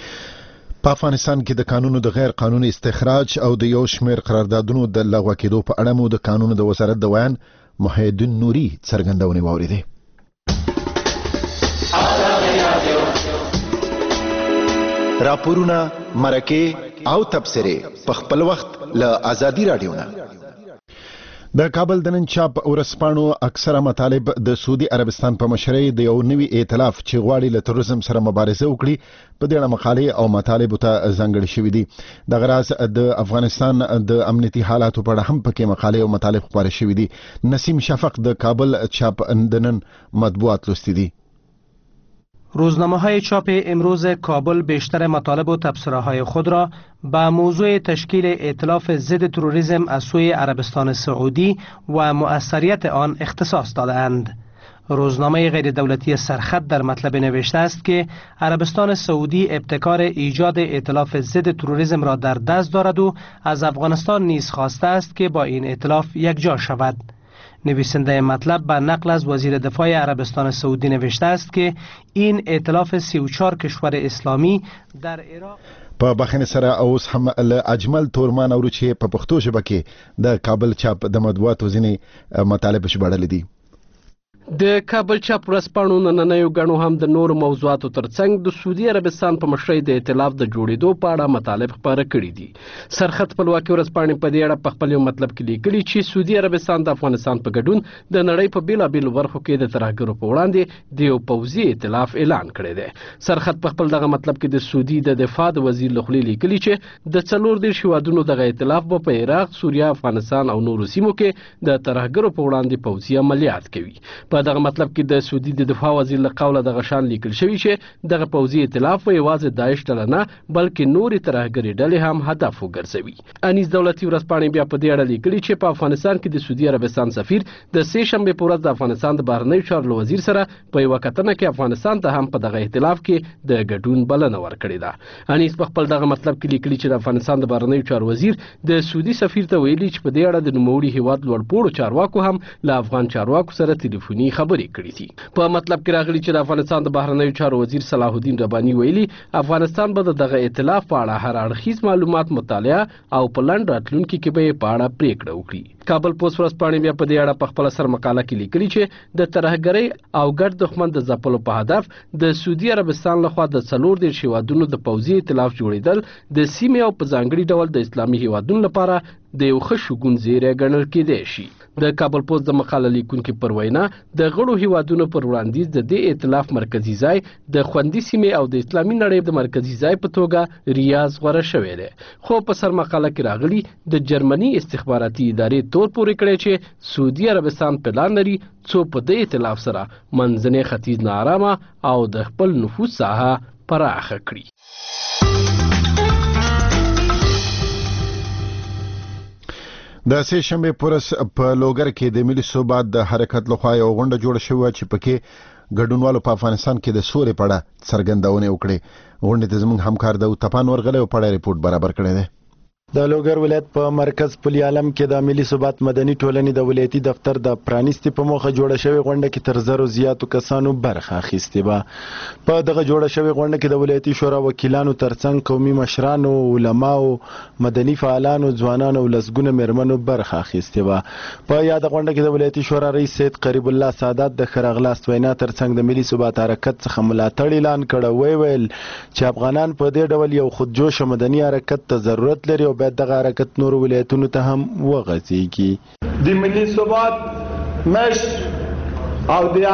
په افغانستان کې د قانونو د غیر قانوني استخراج او د یو شمېر قراردادونو د لغوه کېدو په اړه مو د قانونو د وزارت د ویان محیدین نوري څرګندونې واورېدې. راپورونه، مرکې او تبصرې په خپل وخت له آزادي راډیو نه. د کابل د نن چاپ ورځپاڼو اکثره مطالب د سعودي عربستان په مشرۍ د یو نوي ائتلاف چې غواړي له تروریزم سره مبارزه وکړي په دې اړه مقالې او مطالب ته ځانګړي شوي دي. دغه راز د افغانستان د امنیتي حالاتو په اړه هم پکې مقالې او مطالب خپاره شوي دي. نسیم شفق د کابل چاپ د نن مطبوعات لوستی دي. روزنامه‌های چاپ امروز کابل بیشتر مطالب و تبصره‌های خود را به موضوع تشکیل ائتلاف ضد تروریسم از سوی عربستان سعودی و مؤثریت آن اختصاص داده‌اند. روزنامه غیر دولتی سرخط در مطلب نوشته است که عربستان سعودی ابتکار ایجاد ائتلاف ضد تروریسم را در دست دارد و از افغانستان نیز خواسته است که با این ائتلاف یکجا شود. نویسنده مطلب به نقل از وزیر دفاع عربستان سعودی نوشته است که این ائتلاف 34 کشور اسلامی در عراق په بخښنې سره اوس هم له اجمل تورمان اورو چې په پښتو ژبه کې د کابل چاپ د مطبوعاتو ځینې مطالب ژباړلي دي. د کابل چاپ ورځپاڼو نننیو ګڼو هم د نورو موضوعاتو ترڅنګ د سعودي عربستان په مشرۍ د ائتلاف د جوړېدو په اړه مطالب خپاره کړي دي. سرخط خپلواکي ورځپاڼې په دې اړه په خپل یو مطلب کې لیکلي چې سعودي عربستان د افغانستان په ګډون د نړۍ په بېلابېلو برخو کې د ترهګرو په وړاندې د یو پوځي ائتلاف اعلان کړی دی. سرخط په خپل دغه مطلب کې د سعودي د دفاع د وزیر له خولې لیکلي چې د 14 هیوادونو دغه ائتلاف به په عراق، سوریه، افغانستان او نورو سیمو کې د ترهګرو په وړاندې پوځي عملیات کوي. په دغه مطلب کې د سعودي د دفاع وزیر له قوله دغه شان لیکل شوی چې دغه پوځي ائتلاف به یوازې داعش ډله نه بلکې نورې ترهګرې ډلې هم هدف وګرځوي. انیس دولتي ورځپاڼې بیا په دې اړه لیکلي چې په افغانستان کې د سعودي عربستان سفیر د سې شنبې په ورځ د افغانستان د بهرنیو چارو له وزیر سره په یوه کتنه کې افغانستان ته هم په دغه ائتلاف کې د ګډون بلنه ورکړې ده. انیس په خپل دغه مطلب کې لیکلي چې د افغانستان د بهرنیو چارو وزیر د سعودي سفیر ته ویلي چې په دې اړه د نوموړي هیواد لوړپوړو چارواکو هم له افغان چارواکو سره ټلیفوني رباني خبرې کړې دي. په مطلب کې راغلي چې د افغانستان د بهرنیو چارو وزیر صلاح الدین رباني ویلي افغانستان به دغه ائتلاف په اړه هر اړخیز معلومات مطالعه او په لنډ راتلونکي کې به په اړه پریکړه وکړي. کابل پوسټ ورځپاڼې بیا په دې اړه په خپل سر مقاله کې لیکلي چې د ترهګرۍ او ګډ دښمن د ځپلو په هدف د سعودي عربستان لخوا د 40 هیوادونو د پوځي ائتلاف جوړیدل د سیمې او په ځانګړي ډول د اسلامي هیوادونو لپاره د یو ښه شګون زیری ګڼل کېدای شي. د کابل پوسټ د مقاله لیکونکي پر وینا د غړو هیوادونو پر وړاندیز د دې ائتلاف مرکزي ځای د خوندي سیمې او د اسلامي نړۍ د مرکزي ځای په توګه ریاض غوره شوی دی. خو په سر مقاله کې راغلي د جرمني استخباراتي ادارې تور پورې کړی چې سعودي عربستان پلان لري څو په دې ائتلاف سره منځنی ختیځ ناارامه او د خپل نفوذ ساحه پراخه کړي. د سه شنبه پورس په لوګر کې د ملي ثبات د حرکت لخوا یو غونډه جوړه شوې چې پکې ګډونوالو په افغانستان کې د سولې په اړه څرګندونه وکړه. غونډې ته زموږ همکار د تپان ورغلې او په اړه ریپورت برابر کړی دی. د لوګر ولایت په مرکز پل عالم کې د ملي ثبات مدني ټولنې د ولایتي دفتر د پرانیستي په موخه جوړه شوې غونډه کې تر 100 زیاتو کسانو برخه اخیستې وه. په دغه جوړه شوې غونډه کې د ولایتي شورا وکیلانو ترڅنګ قومي مشرانو، علماو، مدني فعالانو، ځوانانو او لسګونه میرمنو برخه اخیستې وه. په یاد غونډه کې د ولایتي شورا رئیس سید قریب الله سادات د خراغلاست وینا ترڅنګ د ملي ثبات حرکت څخه ملاتړ اعلان کړ. ویل چې افغانان په دې ډول یو خودجوش مدني حرکت ته ضرورت لري او باید دغه حرکت نور ولایتونو ته هم وغځېږي. د ملي ثبات مشر او د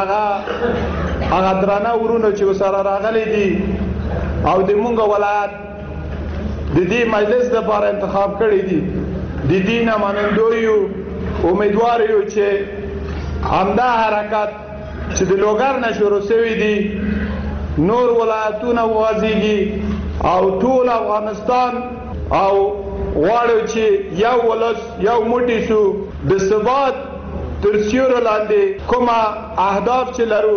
هغه درانه ورونه چې وسره راغلي دي او د مونږ ولایت د دې مجلس لپاره انتخاب کړی دي، د دې نه منندوی یو، امیدوار یو چې همدا حرکت چې د لوګر نه شروع شوی دی نور ولایتونه وغځېږي او ټول افغانستان او غواړو چې یو ولس یو موټی شو د ثبات تر سیوري لاندې کومه اهداف چې لرو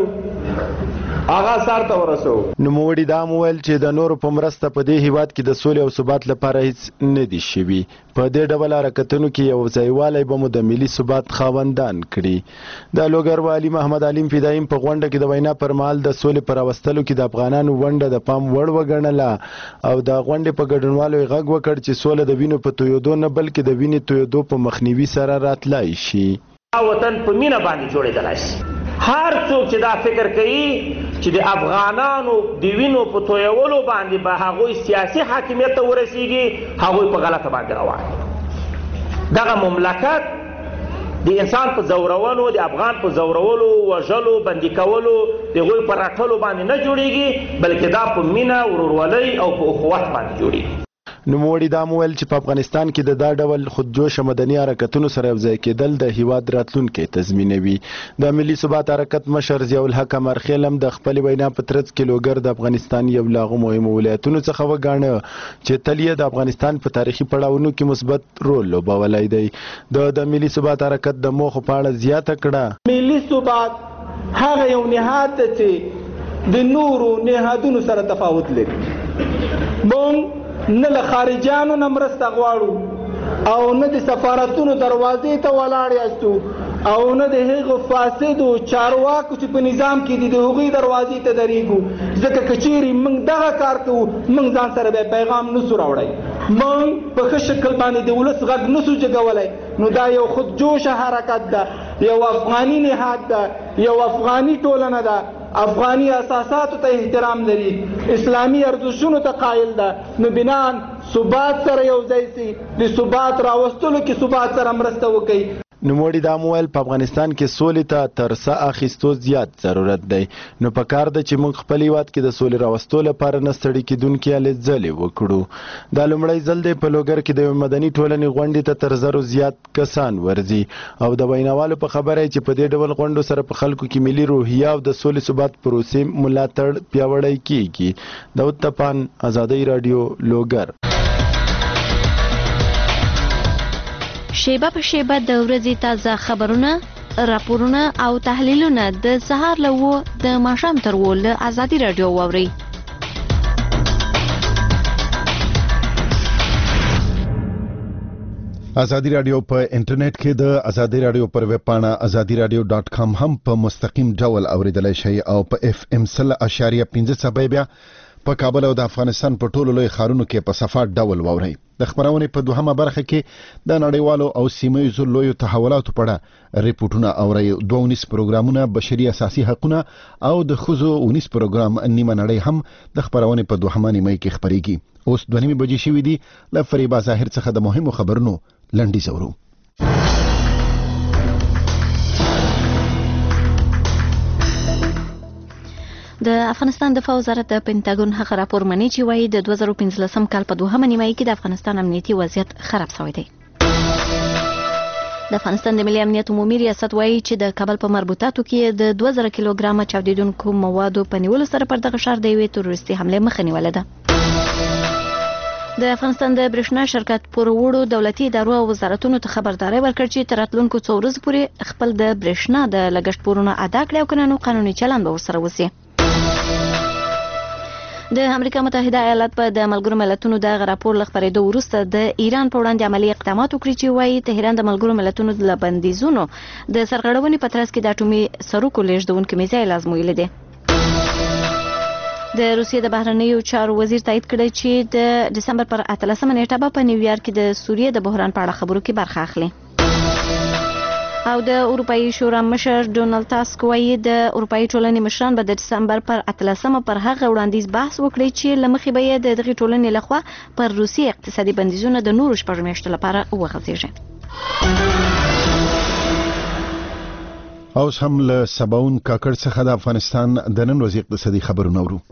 هغه سرته ورسو. نوموړي دا وویل چې د نورو په مرسته په دې هیواد کې د سولې او ثبات لپاره هیڅ نه دي شوي. په دې ډول حرکتونو کې یو ځایوالی به مو د ملي ثبات خاوندان کړي. د لوګر والي محمد علیم فدایم په غونډه کې د وینا پر مهال د سولې پر راوستلو کې د افغانانو ونډه د پام وړ وګڼله او د غونډې په ګډونوالو یې غږ وکړ چې سوله د وینو په تویېدو نه بلکې د وینې تویېدو په مخنیوي سره راتلای شي. وطن په مینه باندې جوړېدلی شي. هر څوک چې دا فکر کوي چې د افغانانو د وینو په تویولو باندې به هغوی سیاسي حاکمیت ته ورسیږي هغوی په غلطه باندې روان. دغه مملکت د انسان په زورولو، د افغان په زورولو، وژلو، بندي کولو، د هغوی په راټولو باندې نه جوړیږي بلکې دا په مینه، ورورولۍ او په اخوت باندې جوړیږي. نوموړي دا وویل چې په افغانستان کې د دا ډول خودجوشه مدني حرکتونو سره یوځای کېدل د هیواد راتلونکی تضمینوي. د ملي ثبات حرکت مشر ضیاء الحق امرخیل هم د خپلې وینا په ترڅ کې لوګر د افغانستان یو له هغو مهمو ولایتونو څخه وګاڼه چې تل یې د افغانستان په تاریخي پړاوونو کې مثبت رول لوبولی دی. د ملي ثبات حرکت د موخو په اړه زیاته کړه. ملي ثبات هغه یو نهاد دی چې د نورو نهادونو سره تفاوت لري. مونږ نه له خارجیانو نه مرسته غواړو او نه د سفارتونو دروازې ته ولاړ یاستو او نه د هغو فاسدو چارواکو چې په نظام کې دي د هغوی دروازې ته درېږو. ځکه که چیرې موږ دغه کار کوو موږ ځان سره بیا پیغام نسو راوړی، موږ په ښه شکل باندې د ولس غږ نسو جګولی. نو دا یو خودجوشه حرکت ده، یو افغاني نهاد ده، یو افغاني ټولنه ده، افغاني اساساتو ته احترام لري، اسلامي ارزښتونو ته قایل ده. نو بنان ثبات سره یو ځای سي، د ثبات راوستلو کې ثبات سره مرسته وکړي. نوموړي دا وویل په افغانستان کې سولې ته تر سا اخیستو زیات ضرورت دی. نو پکار ده چې موږ خپل هیواد کې د سولې راوستو لپاره نه ستړي کېدونکې هلې ځلې وکړو. دا لومړی ځل دی په لوګر کې د یوې مدني ټولنې غونډې ته تر 100 زیات کسان ورځي او د ویناوالو په خبره چې په دې ډول غونډو سره په خلکو کې ملي روحیه او د سولې ثبات پروسې ملاتړ پیاوړی کیږي. داود تپان، ازادۍ راډیو، لوګر. شیبه په شیبه د ورځې تازه خبرونه، راپورونه او تحلیلونه د سهار له 9 د ماښام تر 10 له ازادي راډیو واورئ. ازادي رادیو په انټرنیټ کې د ازادي رادیو پر ویب پاڼه azadiradio.com هم په مستقیم ډول اوریدلای شئ او په FM 100.5 بیا په کابل او د افغانستان په ټولو لوی ښارونو کې په صفات ډول واورئ. د خبرونې په دوهمه برخه کې د نړیوالو او سیمه‌ییزو لویو تحولاتو په اړه ریپورتونه اورئ. 2 پروګرامونه بشري اساسي حقوقونه او د ښځو 19 پروګرام نیمه نړۍ هم د خبرونې په دوهمه نیمه کې خبريږي. اوس 2 بجې شوې دي. له فریبا ظاهر څخه د مهمو خبرونو لنډی زورو. د افغانستان دفاع وزارت د پینټاګون هغه راپور مني چې وایي د 2015 کال په دوهمه نیمه کې د افغانستان امنیتي وضعیت خراب شوی دی. د افغانستان د ملي امنیت عمومي ریاست وایي چې د کابل په مربوطاتو کې د 2000 کیلوګرام چاودیدونکو موادو په نیولو سره پر دغه ښار د یوې تروریستي حمله مخه نیولې ده. د افغانستان د برېښنا شرکت پر وړو دولتي ادارو او وزارتونو ته خبرداري ورکړ چې تر راتلونکو 2 ورځې پورې خپل د برېښنا د لګښت پورونه ادا کړي او کنه قانوني چلند به ورسره وسی. د امریکا متحده ایالات په د ملګرو ملتونو د راپور لخبرېدو وروسته د ایران په وړاندې عملی اقدامات وکړي چې وایي تهران د ملګرو ملتونو د بندیزونو د سرغړونې په ترڅ کې د اټومي سرکو لېږدونکو میزایل ازمویلي دي. د روسیې د بهرنیو چارو وزیر تایید کړی چې د دسمبر پر 18 نیټه به په نیویارک کې د سوریې د بحران په اړه خبرو کې برخه اخلي. او د اروپאי شورا مشر ډونالد تاسک وایي د اروپאי ټولنې مشران به د دسمبر پر 18 پر هغه وړاندیز بحث وکړي چې لمخې به د دغه ټولنې لخوا پر روسیې اقتصادي بندیزونه د نورو شپږ میاشتو لپاره وغځېږي. اوس هم له سباون کاکړ څخه د افغانستان د نن ورځې اقتصادي خبرونه اورو.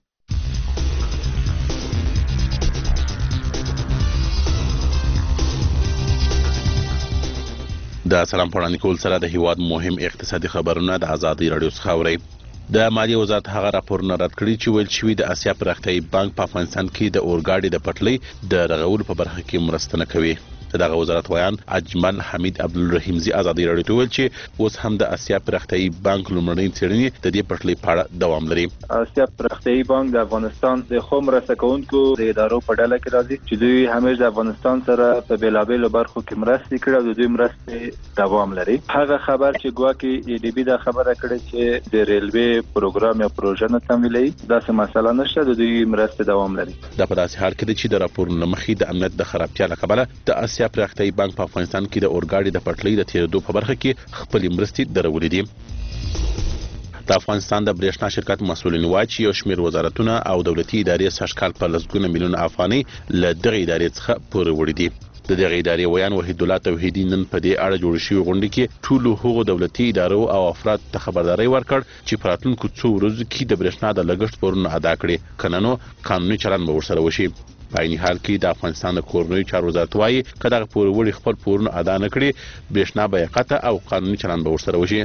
د سلام پړانې کول سره د هیواد مهم اقتصادي خبرونه د ازادي رادیو څخه اورئ. د مالیې وزارت هغه راپورونه رد کړي چې ویل شوي د اسیا پراختیایي بانک په افغانستان کې د اورګاډي د پټلۍ د رغولو په برخه کې مرسته نه کوي. دغه وزارت ویان اجمل حمید عبدالرحیم زی ازادي رادیو ته ویل چې اوس هم د اسیا پراختیایي بانک لومړنۍ څېړنې د دې پټلۍ په اړه دوام لري. اسیا پراختیایي بانک د افغانستان د خو مرسته کوونکو د ادارو په ډله کې راځي چې دوی همیشه د افغانستان سره په بیلابېلو برخو کې مرستې کړي او د دوی مرستې دوام لري. هغه خبر چې ګواکې ای ډي بي دا خبره کړې چې د ریلوې پروګرام یا پروژه نه تمویلوي، داسې مسله نشته، د دوی مرستې دوام لري. دا په داسې حال کې دی چې د راپورونو مخې د امنیت د خرابتیا له کبله د اسیا پراختیایي بانک په افغانستان کې د اورګاډي د پټلۍ د تیرېدو په برخه کې خپلې مرستې درولې دي. د افغانستان د برېښنا شرکت مسؤلین وایي چې یو شمېر وزارتونه او دولتي ادارې سږکال په لسګونه میلیونه افغانۍ له دغې ادارې څخه پورې وړي دي. د دغې ادارې ویان وحید الله توحیدي نن په دې اړه جوړ شوې غونډه کې ټولو هغو دولتي ادارو او افراد ته خبرداري ورکړ چې په راتلونکو 2 ورځو کې د برېښنا د لګښت پورونه ادا کړي، کنه نو قانوني چلند به ورسره وشي. په عیني حال کې د افغانستان د کورنیو چارو وزارت وایي که دغه پورې خپل پورونه ادا نه کړي، برېښنا به یې قطع او قانوني چلند به ورسره وشي.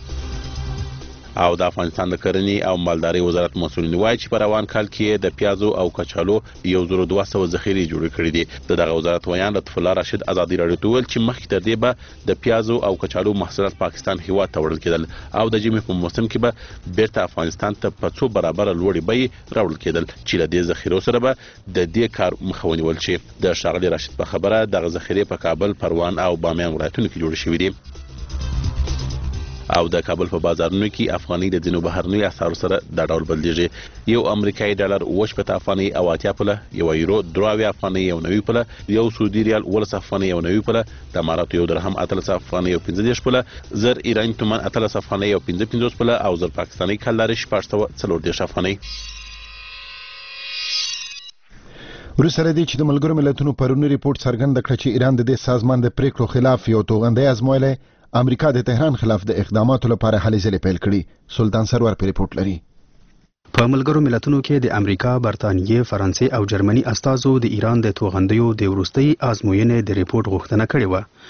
او د افغانستان د کرنې او مالدارۍ وزارت مسؤلین وایي چې په روان کال کې د پیازو او کچالو 1200 ذخیرې جوړې کړې دي. دغه وزارت ویان لطف الله راشد ازادي رادیو ته ویل چې مخکې تر دې به د پیازو او کچالو محصولات پاکستان هیواد ته وړل کېدل او د ژمي په موسم کې به بیرته افغانستان ته په 2 برابر لوړې بیې راوړل کېدل چې له دې ذخیرو سره به د دې کار مخه ونیول شي. د ښاغلي راشد په خبره دغه ذخیرې په کابل، پروان او بامیان ولایتونو کې جوړې شوې دي. او د کابل په بازارونو کې افغاني د ځینو بهرنیو اسعارو سره دا ډول بدلیږي. یو امریکایي ډالر 80 افغانۍ او 80 پله، یو یورو 23 افغانۍ او 90 پله، یو سعودي ریال 19 افغانۍ او 90 پله، د اماراتو یو درهم 18 افغانۍ او 15 پله، زر ایرانی تومان 18 افغانۍ او 15 پله او زر پاکستاني کلداري 440 افغانۍ. ورسره دي چې د ملګرو ملتونو پرونی ریپورت څرګند کړ چې ایران د دې سازمان د پریکړو خلاف یو توغندۍ ازمویلې. امریکا د تهران خلاف د اقداماتو لپاره هلې ځلې پیل کړي. سلطان سرور په ریپورت لري. په ملګرو ملتونو کې د امریکا، برتانیې، فرانسې او جرمني استازو د ایران د توغندیو د وروستۍ ازموینې د ریپورت غوښتنه کړې و.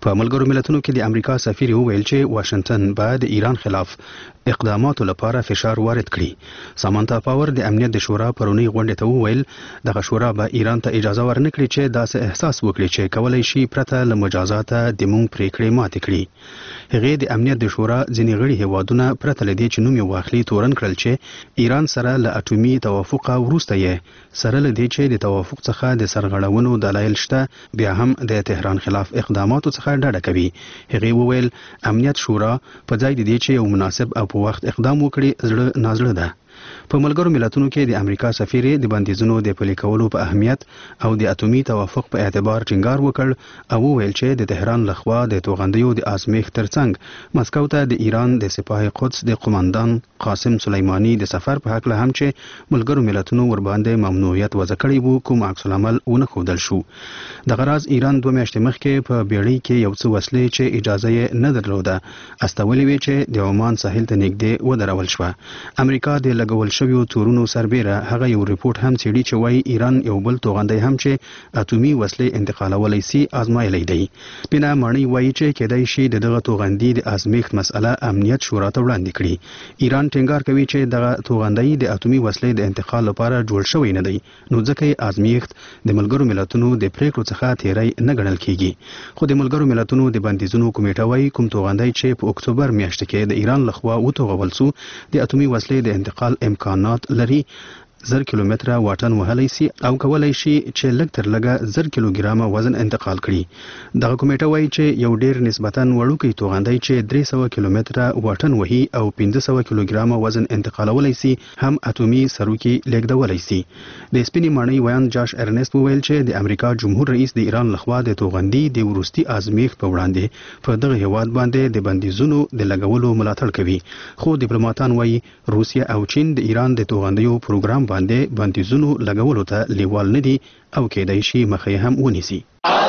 په ملګرو ملتونو کې د امریکا سفیر وویل چې واشنگټن باید د ایران خلاف اقداماتو لپاره فشار وارد کړي. سامانتا پاور د امنیت د شورا پرونی غونډې ته وویل دغه شورا به ایران ته اجازه ورنکړي چې داسې احساس وکړي چې کولای شي پرته له مجازاته د مونږ پریکړې ماتې کړي. هغې د امنیت د شورا ځینې غړي هیوادونه پرته له دې چې نوم یې واخلي تورن کړل چې ایران سره له اټومي توافق وروسته یې سره له دې چې د توافق څخه د سرغړونو دلایل شته بیا هم د تهران خلاف اقداماتو څخه ډډه کوي. هغې وویل امنیت شورا په ځای د دې چې یو مناسب او په وخت اقدام وکړي زړه نازړه ده. په ملګرو ملتونو کې د امریکا سفیر د بندیزونو د پلي کولو په اهمیت او د اټومي توافق په اعتبار ټینګار وکړ او وویل چې د تهران لخوا د توغندیو د ازمیښت ترڅنګ مسکو ته د ایران د سپاه قدس د قوماندان قاسم سلیمانی د سفر په حق له هم چې ملګرو ملتونو ورباندې ممنوعیت وضع کړی وو کوم عکس العمل ونه ښودل شو. دغه راز ایران 2 میاشتې مخکې په بیړۍ کې یو څه وسلې چې اجازه یې نه درلوده استولې وې چې د عمان ساحل ته نږدې ودرول شوه. امریکا د لګول شویو تورونو سربیره هغه یو ریپورت هم څېړي چې وایي ایران یو بل توغندی هم چې اټومي وسلې انتقالولی سي ازمایلی دی. پینا ماڼۍ وایي چې کېدای شي دغه توغندي د ازمیښت مسئله امنیت شورا ته وړاندې کړي. ایران ټینګار کوي چې دغه توغندی د اټومي وسلې د انتقال لپاره جوړ شوی نه دی نو ځکه یې ازمیښت د ملګرو ملتونو د پریکړو څخه تیری نه ګڼل کیږي. خو د ملګرو ملتونو د بندیزونو کمیټه وایي کوم توغندی چې په اکتوبر میاشت کې د ایران لخوا وتوغول سو د اټومي وسلې د انتقال امکانات لري 1000 کیلومتره واټن وهلی سي او کولای شي چې لږ تر لږه 1000 کیلوګرامه وزن انتقال کړي. دغه کمیټه وایي چې یو ډیر نسبتاً وړوکی توغندی چې 300 کیلومتره واټن وهي او 1500 کیلوګرامه وزن انتقالولی سي هم اټومي سروکي لیږدولی سي. د سپینې ماڼۍ ویان جاش ارنست وویل چې د امریکا جمهور رئیس د ایران لخوا د توغندي د وروستي ازمیښت په وړاندې په دغه هیواد باندې د بندیزونو د لګولو ملاتړ کوي. خو ډیپلوماټان وایي روسیه او چین د ایران د توغندیو پروګرام باندې بندیزونو لګولو ته لیوال نه دي او کېدای شي مخه هم ونیسي.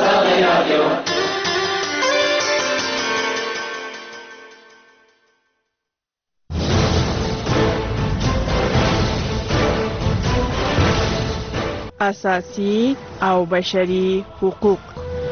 اساسي او بشري حقوق.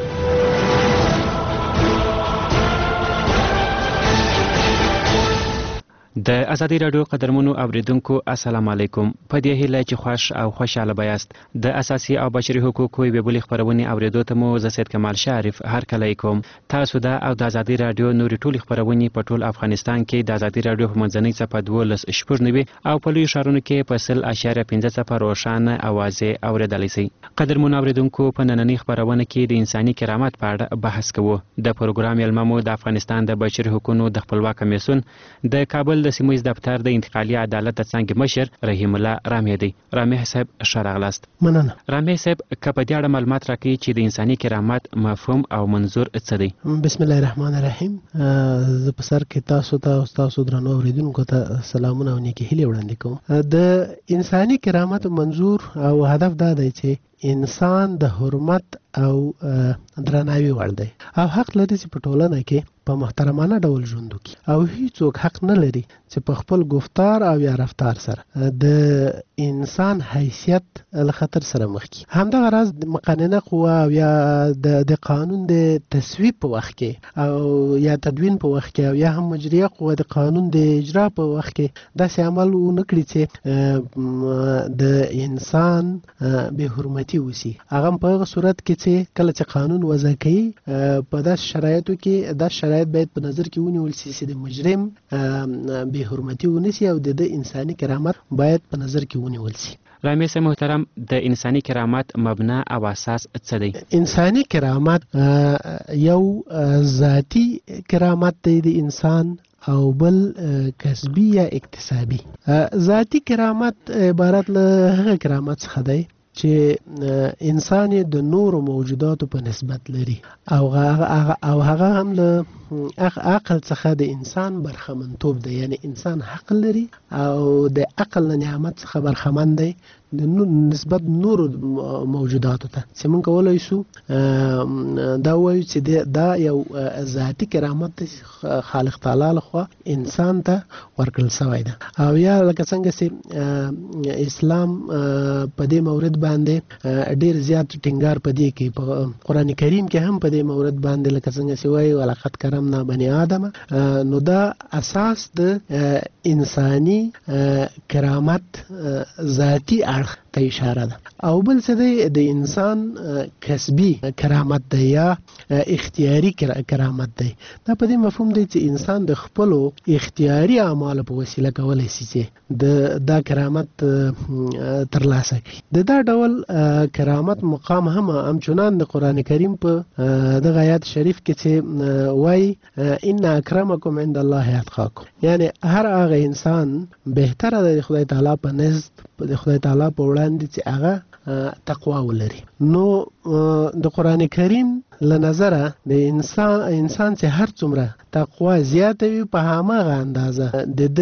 د ازادي رادیو قدرمنو اوریدونکو السلام علیکم. په دې هیله چې خوش او خوشاله بیاست د اساسي او بشري حقوقو ویبلې خبرونه اوریدو ته مو زه سید کمال شریف هر کله کوم. تاسو د او د ازادي رادیو نوري ټولې خبرونه په ټول افغانستان کې د ازادي رادیو په منځنۍ صفحه 12.9 او په لوی ښارونو کې په 0.5 روښانه اوازې اوریدلای شئ. قدرمنو اوریدونکو په نننۍ خبرونه کې د انساني کرامت په اړه بحث کوو. د پروګرام یلممو د افغانستان د بشري حقوقو د خپلواک کمیسیون د کابل د سیمویز دفتر د انتقالي عدالت د څنګه مشر رحیم الله رامي دی. رامي صاحب شراغلاست. مننه. رامي صاحب کپه دې اړه معلومات راکړي چې د انساني کرامت مفهوم او منظور څه دی؟ بسم الله الرحمن الرحیم. زه په سر کې تاسو ته او تاسو درنو اوریدونکو ته سلامونه او نیکي هیلې وړاندې کوم. د انساني کرامت منظور او هدف دا دی چې انسان د حرمت او درناوي وړ دی او حق لري چې په ټولنه کې په محترمانه ډول ژوند وکړي او هیڅوک حق نه لري چې په خپل گفتار او یا رفتار سره د انسان حیثیت له خطر سره مخ کړي. همدغه راز د مقننه قوه او یا د قانون د تصویب په وخت کې او یا تدوین په وخت کې او یا هم مجریه قوه د قانون د اجرا په وخت کې داسې عمل ونه کړي چې د انسان به حرمتي وسی. هغه په هغه صورت کې چې کله چې قانون وضع کوي په داسې شرایطو کې دا شرایط باید په نظر کې ونیول شي چې د مجرم به حرمتي ونیسي او د انساني کرامت باید په نظر کې ونیول شي. رامي صاحب محترم د انساني کرامت مبنا او اساس څه دی؟ انساني کرامت یو ذاتی کرامت دی د انسان او بل کسبی یا اکتسابي. ذاتی کرامت عبارت له هغه کرامت څخه دی چې انسان د نورو موجوداتو په نسبت لري او هغه هم له عقل څخه د انسان برخمنتوب دی. یعنی انسان حق لري او د عقل نعمت څخه برخمن دی د نسبت نور موجوداتو ته چې موږ کولای شو دا وایو چې دا یو ذاتي کرامت خالق تعالی لخوا انسان ته ورکړل شوی ده. او یا لکه څنګه چې اسلام په دې مورد باندې ډیر زیات ټینګار پدې کې په قران کریم کې هم په دې مورد باندې لکه څنګه چې وایي ولقد کرمنا بني آدم، نو دا اساس د انساني کرامت ذاتی اړخ ته اشاره ده. او بل څه د انسان کسبي کرامت ده یا اختیاري کرامت ده. دا په دې مفهوم دی چې انسان د خپلو اختیاري اعمالو په وسیله کولای شي چې دا کرامت ترلاسه کړي. د دا ډول کرامت مقام هم چنان د قران کریم په دغه آیات شریف کې چې وایي ان اکرمکم عند الله اتقاکم، یعنی هر هغه انسان بهتره د خدای تعالی په نزد د خدای تعالی په وړاندې چې هغه تقوا ولري. نو د قران کریم له نظره د انسان چې هر څومره تقوا زیاته وي په هماغه اندازه د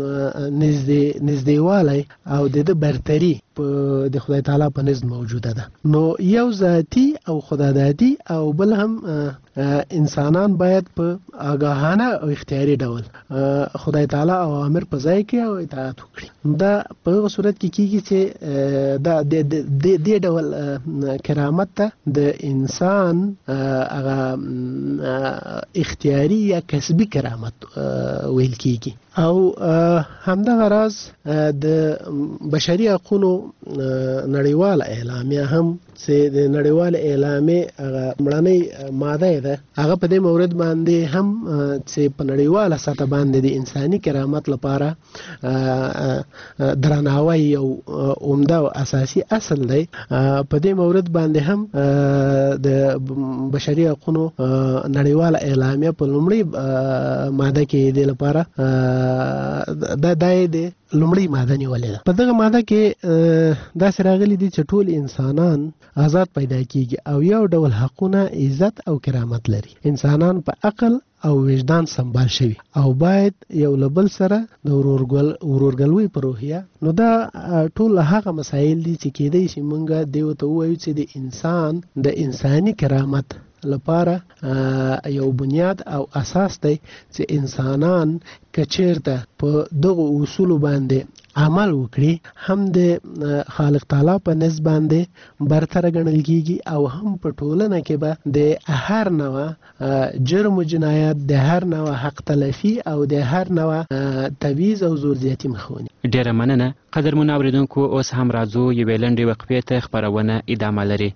نږدېوالی او د برتری د خدای تعالی په نزد موجوده ده. نو یو ذاتی او خدادادي او بل هم انسانان باید په آگاهانه او اختیاري ډول خدای تعالی اوامر په ځای کې او اطاعت وکړي. دا په هغه صورت کې کیږي چې دا د ډول کرامت ته د انسان هغه اختیاري یا کسبي کرامت ویل کیږي. او همدغه راز د بشري حقوقو نړیواله اعلامیه هم چې د نړیواله اعلامیه هغه مړنۍ ماده ده، هغه په دې مورد باندې هم چې په نړیواله سطح باندې د انساني کرامت لپاره درناوی او عمده او اساسي اصل دی. په دې مورد باندې هم د بشري حقوقو نړیواله اعلامیه په لومړۍ ماده کې د لپاره د لومړی ماده نیولې ده. په دغه ماده کې داسې راغلي دي چې ټول انسانان آزاد پیدا کیږي او یو ډول حقونه عزت او کرامت لري. انسانان په عقل او وجدان سمبال شوي او باید یو له بل سره د ورورګلوۍ په روحیه. نو دا ټول هغه مسایل دي چې کېدای شي موږ دې ته ووایو چې د انسان د انساني کرامت لپاره یو بنیاد او اساس دی چې انسانان کچیرته په دغه اصول باندې عمل وکړي هم د خالق تعالی په نسبت باندې برتر ګڼل کیږي او هم په ټولنه کې به د هر نوع جرم او جنایت، د هر نوع حق تلفي او د هر نوع تبعیض او زور زیاتی مخونی. ډیره مننه قدرمن اوریدونکو. اوس هم راځو یوې لنډې وقفې ته، خبرونه ادامه لري.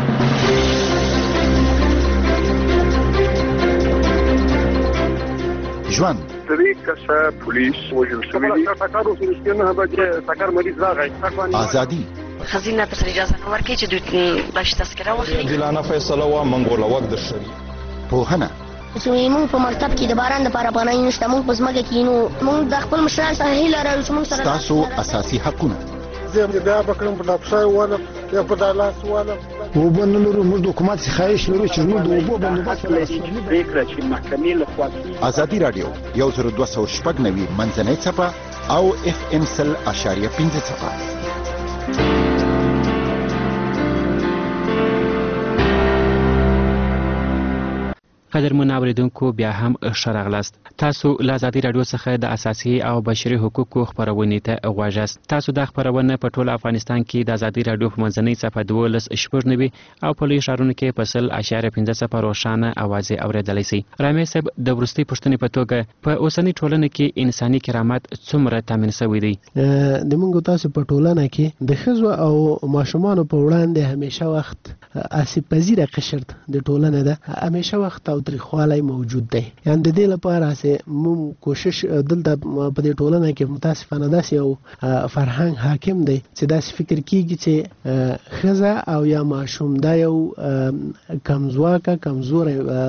ژوند درې کسه پولیس وژل شوي دي. سکر اوسه نه بچي سکر مریض راغی. ازادي خزینه ته اجازه نه ورکړي چې دوی باش تذکره واخلي. عادلانه فیصله و منګوله وخت در شوی. پوهنه موږ په مکتب کې د باران لپاره پناه نشته. موږ په ځمکه کې نو موږ د خپل مشران سره هیله لرو چې موږ سره تاسو اساسي حقونه زه بیا بکرم په لاپشای ولا یا په دالاس ولا وبنلرو موږ د حکومت خواهش لرو چې موږ د اوبو بندوبست پریکړه چې محکمې لخوا. ازادي رادیو 10290 منځنۍ صفحه او FM 100.5 صفحه. قدرمن اوریدونکو بیا هم ښه راغلاست. تاسو له ازادي رادیو څخه د اساسي او بشري حقوقو خبرونې ته غواړئ. تاسو د خبرونه په ټول افغانستان کې د ازادي رادیو په منځنۍ صفحه 12.9 او په لوی ښارونو کې په 0.5 روښانه اواز اوریدلای شئ. رامي صاحب د ورستي پښتنې په توګه په اوسنۍ ټولنه کې انساني کرامت څومره تامین شوی دی؟ د موږ تاسو په ټولنه کې د ښځو او ماشومانو په وړاندې همیشه وخت آسیب پذیره قشر د ټولنه ده، همیشه وخت او تاریخوالی موجود دی. یعنی د دې لپاره چې موږ کوشش دلته په دې ټولنه کې متاسفانه داسې یو فرهنګ حاکم دی چې داسې فکر کیږي چې ښځه او یا ماشوم دا یو کمزواکه کمزور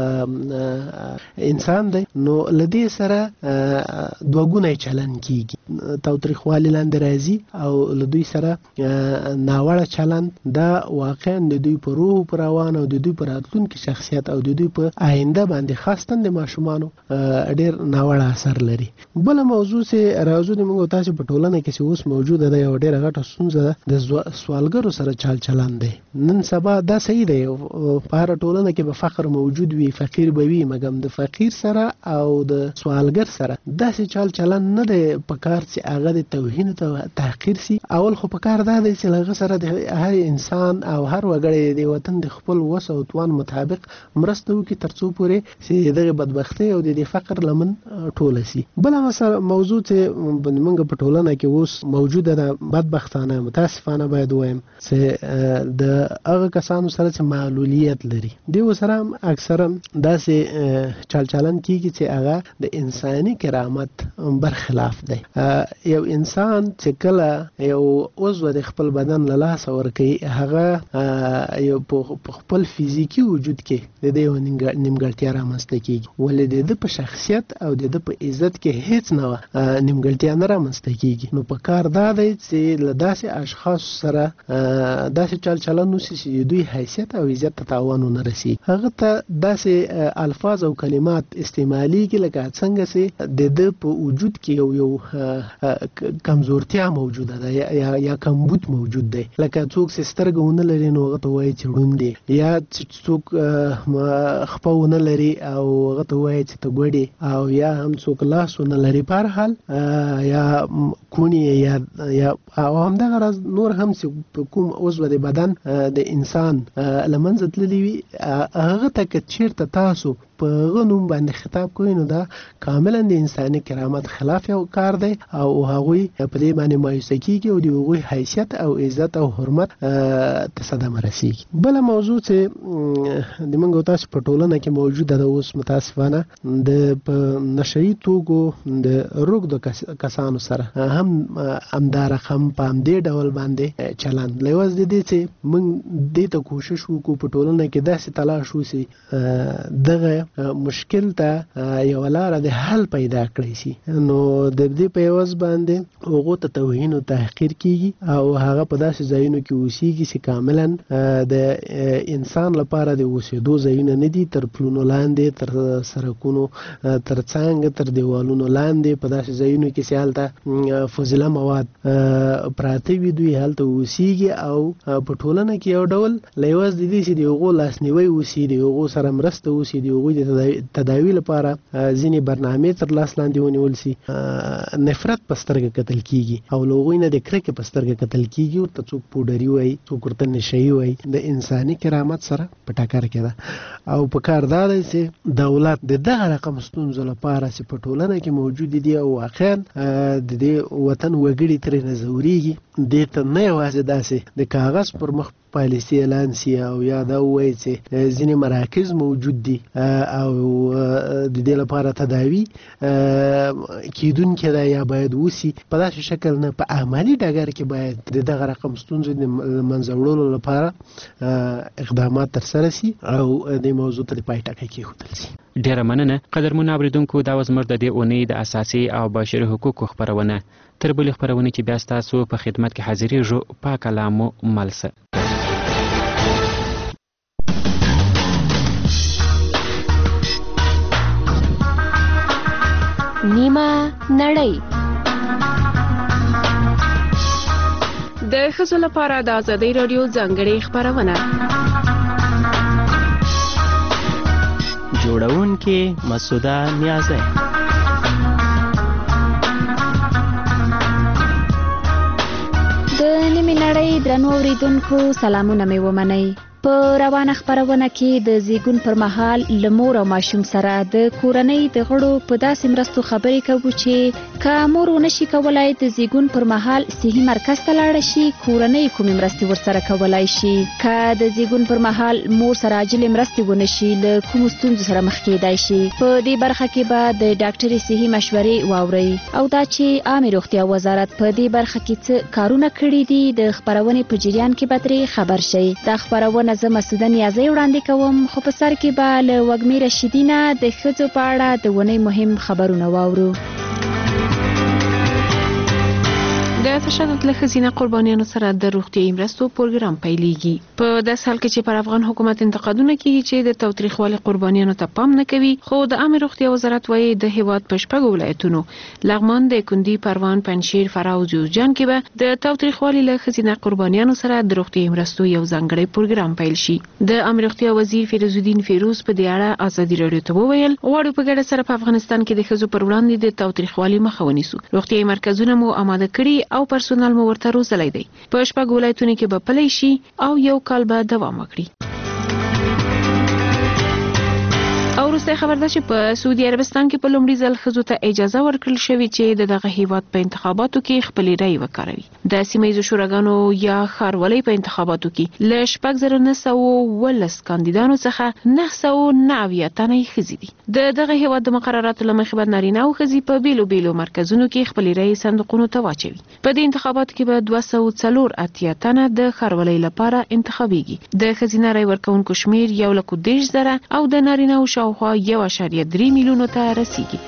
انسان دی. نو له دې سره دوه ګونی چلن کیږي، تاوتریخوالي لاندې راځي او له دوی سره ناوړه چلن دا واقعا د دوی په روح پر روان او د دوی پر راتلونکي شخصیت او د دوی په آینده باندې خاصتاً د ماشومانو ډېر ناوړه اثر لري. بل موضوع چې راځو د موږ تاسو په ټولنه کې چې اوس موجوده ده یو ډېر غټه ستونزه ده د سوالګرو سره چال چلند دی. نن سبا دا صحیح دی په هر ټولنه کې به فقر موجود وي، فقیر به وي، مګم د فقیر سره او د سوالګر سره داسې چال چلند نه دی په کار چې هغه د توهین او تحقیر سي. اول خو په کار دا دی چې هغه سره د هر انسان او هر وګړی د وطن د خپل وس او توان مطابق مرسته وکړي ترڅو پورې چې دغه بدبختي او د فقر لمن ټوله سي. بل موضوع چې موږ په ټولنه کې اوس موجوده ده بدبختانه متاسفانه باید وایم چې د هغه کسانو سره چې معلولیت لري دوی سره اکثرا داسې چال چلند کیږي چې هغه د انساني کرامت برخلاف دی. یو انسان چې کله یو عضو د خپل بدن له لاسه ورکوي هغه یو په خپل فزیکی وجود کې د دې نیمګړتیا رامنځته کیږي، ولې د په شخصیت او د په عزت کې هیڅ نه نیمګړتیا نه رامنځته کیږي. نو په کار دا دی چې له داسې اشخاص سره داسې چال چلند وشي چې دوی حیثیت او عزت ته تاوان ونه رسي. هغه ته داسې الفاظ او کلمات استعمالېږي لکه څنګه چې د په وجود کې یو کمزورتیا موجوده ده یا کمبود موجود دی. لکه څوک چې سترګې ونه لري نو هغه ته وایي چې ړوند دی، یا څوک خپه ونه لري او هغه ته وایي چې ته ګوډې، او یا هم څوک لاس ونه لري په هر حال یا کونی یا او همدغه راز نور هم چې کوم عضو د بدن د انسان له منځه تللی وي هغه ته که چېرته تاسو په هغه نوم باندې خطاب کوئ نو دا کاملا د انساني کرامت خلاف یو کار دی او هغوی په دې باندې مایوسه کېږي او د هغوی حیثیت او عزت او حرمت ته صدمه رسېږي. بله موضوع چې د موږ تاسو په ټولنه کې موجوده ده اوس متاسفانه په نشهیي توکو د روږدو کسانو سره هم همدا رقم په همدې ډول باندې چلند لوز د دې چې موږ دې ته کوشش وکړو په ټولنه کې داسې تلاش وسي دغه مشکل ته یو لاره د حل پیدا کړی شي. نو د دې په عوض باندې هغه ته توهین او تحقیر کیږي او هغه په داسې ځایونو کې اوسېږي چې کاملا د انسان لپاره د اوسېدو ځایونه نه دي، تر پلونو لاندې، تر سړکونو تر څنګ، تر دیوالونو لاندې په داسې ځایونو کې چې هلته فضله مواد پراته وي دوی هلته اوسېږي او په ټولنه کې یو ډول لوز د دې چې د هغو لاسنیوی وسي، د هغو سره مرسته وسي، د هغوی د تداوي لپاره ځینې برنامې تر لاس لاندې ونیول سي. نفرت په سترګه کتل کیږي او له هغوی نه د کرکې په سترګه کتل کیږي، ورته څوک پوډري وایي، څوک ورته نشهیي وایي. د انساني کرامت سره په ټکر کې ده او په کار دا دی چې دولت د دغه رقم ستونزو لپاره چې په ټولنه کې موجود دي او واقعا د دې وطن وګړي ترې نه ځورېږي دې ته نه یوازې داسې د کاغذ پر مخ پالیسي اعلان سي او یا دا وایي چې ځینې مراکز موجود دي او د دې لپاره تداوي کیدونکې ده یا باید وسي په داسې شکل نه په عملي ډګر کې باید د دغه رقم ستونزو د منځه وړلو لپاره اقدامات ترسره سي او د موضوع ته د پای ټکی کېښودل سي. ډیره مننه قدرمنو اوریدونکو، دا وز زموږ د دې اونۍ د اساسي او بشري حقوقو خپرونه. تر بلې خپرونې چې بیا ستاسو په خدمت کې حاضرېږو په کلامو ملسه. نیمه نړۍ د ښځو لپاره د ازادۍ راډیو ځانګړې خپرونه. جوړونکې مسعوده نیازی. د نیمه نړۍ درنو اوریدونکو سلامونه مې ومنئ. په روانه خپرونه کې د زیږون پر مهال له مور او ماشوم سره د کورنۍ د غړو په داسې مرستو خبرې کوو چې که مور ونشي کولای د زیږون پر مهال صحي مرکز ته لاړه شي، کورنۍ کومې مرستې ورسره کولای شي. که د زیږون پر مهال مور سره عاجلې مرستې ونشي له کومو ستونزو سره مخ کېدای شي. په دې برخه کې به د ډاکټرې صحي مشورې واورئ او دا چې عامې روغتیا وزارت په دې برخه کې څه کارونه کړي دي د خپرونې په جریان کې به ترې خبر شئ. دا خپرونه زه مسعوده نیازی وړاندې کوم، خو په سر کې به له وږمې رشیدي نه د ښځو په اړه د اونۍ مهم خبرونه واورو. د تشدد له ښځینه قربانیانو سره د روغتیايي مرستو پروګرام پیلېږي. په داسې حال کې چې پر افغان حکومت انتقادونه کیږي چې د تاوتریخوالي قربانیانو ته پام نه کوي، خو د عامه روغتیا وزارت وايي د هیواد په شپږو ولایتونو لغمان، د کندي، پروان، پنجشیر، فراه او جوزجان کې به د تاوتریخوالي له ښځینه قربانیانو سره د روغتیايي مرستو یو ځانګړی پروګرام پیل شي. د عامه روغتیا وزیر فیروز الدین فیروز په دې اړه ازادي راډیو ته وویل غواړو په ګډه سره په افغانستان کې د ښځو پر وړاندې د تاوتریخوالي مخه ونیسو. روغتیايي مرکزونه مو آماده کړي او پرسونل مو ورته روزلی دی. په شپږ ولایتونو کې به پلی شي او یو کال به دوام وکړي. او وروسته خبر ده چې په سعودي عربستان کې په لومړي ځل ښځو ته اجازه ورکړل شوې چې د دغه هیواد په انتخاباتو کې خپلې رایې وکاروي. د سیمه ییزو شوراګانو یا ښاروالۍ په انتخاباتو کې له 4919 کاندیدانو څخه 990 تنه ښځې دي. د دغه هیواد د مقرراتو له مخې به نارینه او ښځې په بیلو بیلو مرکزونو کې خپلې رایې صندوقونو ته واچوي. په دې انتخاباتو کې به 284 تنه د ښاروالۍ لپاره انتخابیږي. د ښځینه رایې ورکوونکو شمیر 1.30 او د نارینه او شاوخوا 1.3 میلیونو ته رسیږي.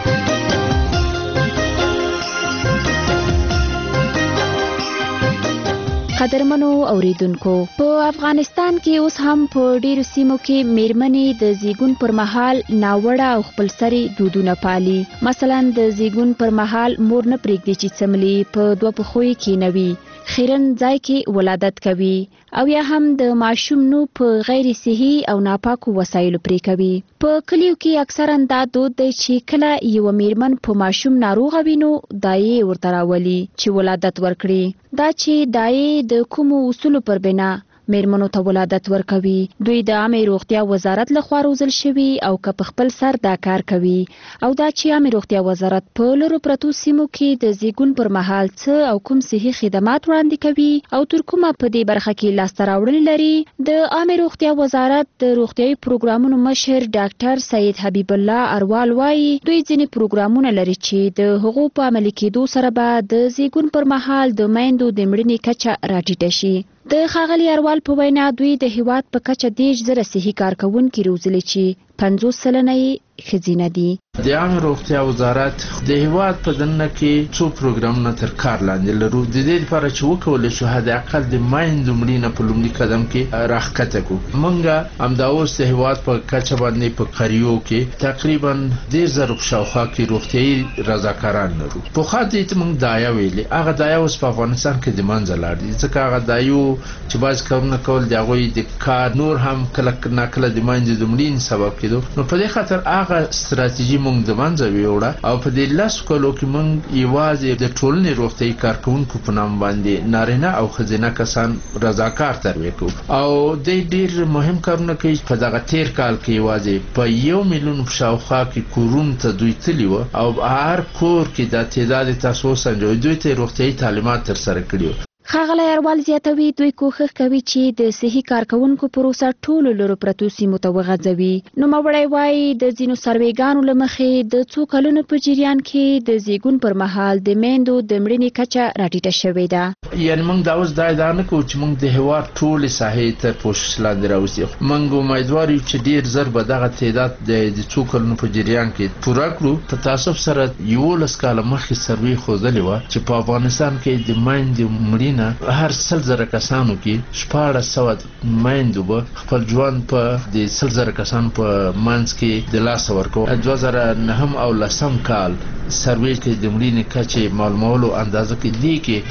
قدرمنو اوریدونکو، په افغانستان کې اوس هم په ډیرو سیمو کې میرمنې د زیږون پر مهال ناوړه او خپلسري دودونه پالي. مثلا د زیږون پر مهال مور نه پرېږدي چې څملي په دوه پښو یې کینوي، خیرن ځای کې ولادت کوي او یا هم د ماشوم نو په غیر صحي او ناپاکو وسایلو پرې کوي. په کلیو کې اکثرا دا دود دی چې کله یو میرمن په ماشوم ناروغه وي نو دایې ورته راولي چې ولادت ورکړي. دا چې دایې د کومو اصولو پر بنا میرمنو ته ولادت ورکوي، دوی د عامه روغتیا وزارت لخوا روزل شوي او که په خپل سر دا کار کوي. او دا چې عامه روغتیا وزارت په لرو پرتو سیمو کې د زیږون پر مهال څه او کوم صحي خدمات وړاندې کوي او تر کومه په دې برخه کې لاسته راوړنې لري. د عامه روغتیا وزارت د روغتیايي پروګرامونو مشر ډاکټر سید حبیب الله اروال وايي دوی ځینې پروګرامونه لري چې د هغو په عملي کېدو سره به د زیږون پر مهال د میندو د مړینې کچه راټیټه شي. د ښاغلي اروال په وینا دوی د هیواد په کچه 10,000 صحي کارکوونکي روزلي چې 50 سلنه یې ښځینه دي. د عامه روغتیا وزارت د هیواد په دننه کې څو پروګرامونه تر کار لاندې لرو د دې لپاره چې وکولی شو حد اقل د میندو مړینه په لومړي قدم کې راښکته کړو. موږ همدا اوس د هیواد په کچه باندې په قریو کې تقریبا 10,000 شاوخوا کې روغتیايي رضاکاران لرو. پخوا دې موږ دایا ویلې، هغه دایا اوس په افغانستان کې د منځه لاړ دي ځکه هغه دایو چې باز کارونه کول د هغوی د کار نور هم کله ناکله د میندو د مړینې سبب کېدو. نو په دې خاطر هغه ستراتیژي موږ د منځه ویوړه او په دې 10 کالو کې موږ یوازې د ټولنې روغتیايي کارکوونکو په نام باندې نارینه او ښځینه کسان رضاکار ترویج کوو او د ډېر مهم کارونه کوي. په دغه تیر کال کې یوازې په 1 میلیون شاوخوا کې کورونو ته دوی تللي وو او هر کور کې د تعداد تاسو سنجوي دوی ته روغتیايي تعلیمات ترسره کړي وو. ښاغلی اروال زیاتوي دوی کوښښ کوي چې د صحي کارکوونکو پروسه ټولو لرو پرتو سیمو ته وغځوي. نوموړی وایي د ځینو سروېګانو له مخې د څو کلونو په جریان کې د زیږون پر مهال د میندو د مړینې کچه راټیټه شوې ده. یعنې موږ دا اوس دا ادعا نه کوو چې موږ د هیواد ټولې ساحې تر پوښښ لاندې راوستي. موږ امیدوار یو چې ډېر ژر به دغه تعداد د څو کلونو په جریان کې پوره کړو. په تاسف سره 11 کاله مخکې سروې ښودلې وه چې په افغانستان کې د میندو مړینه هر 100,000 کسانو کې 1400 میندو به خپل ژوند په د 100,000 کسانو په منځ کې د لاسه ورکوه. 2009 او 10 کال سروې کې د مړینې کچې معلومولو اندازه کې دی کې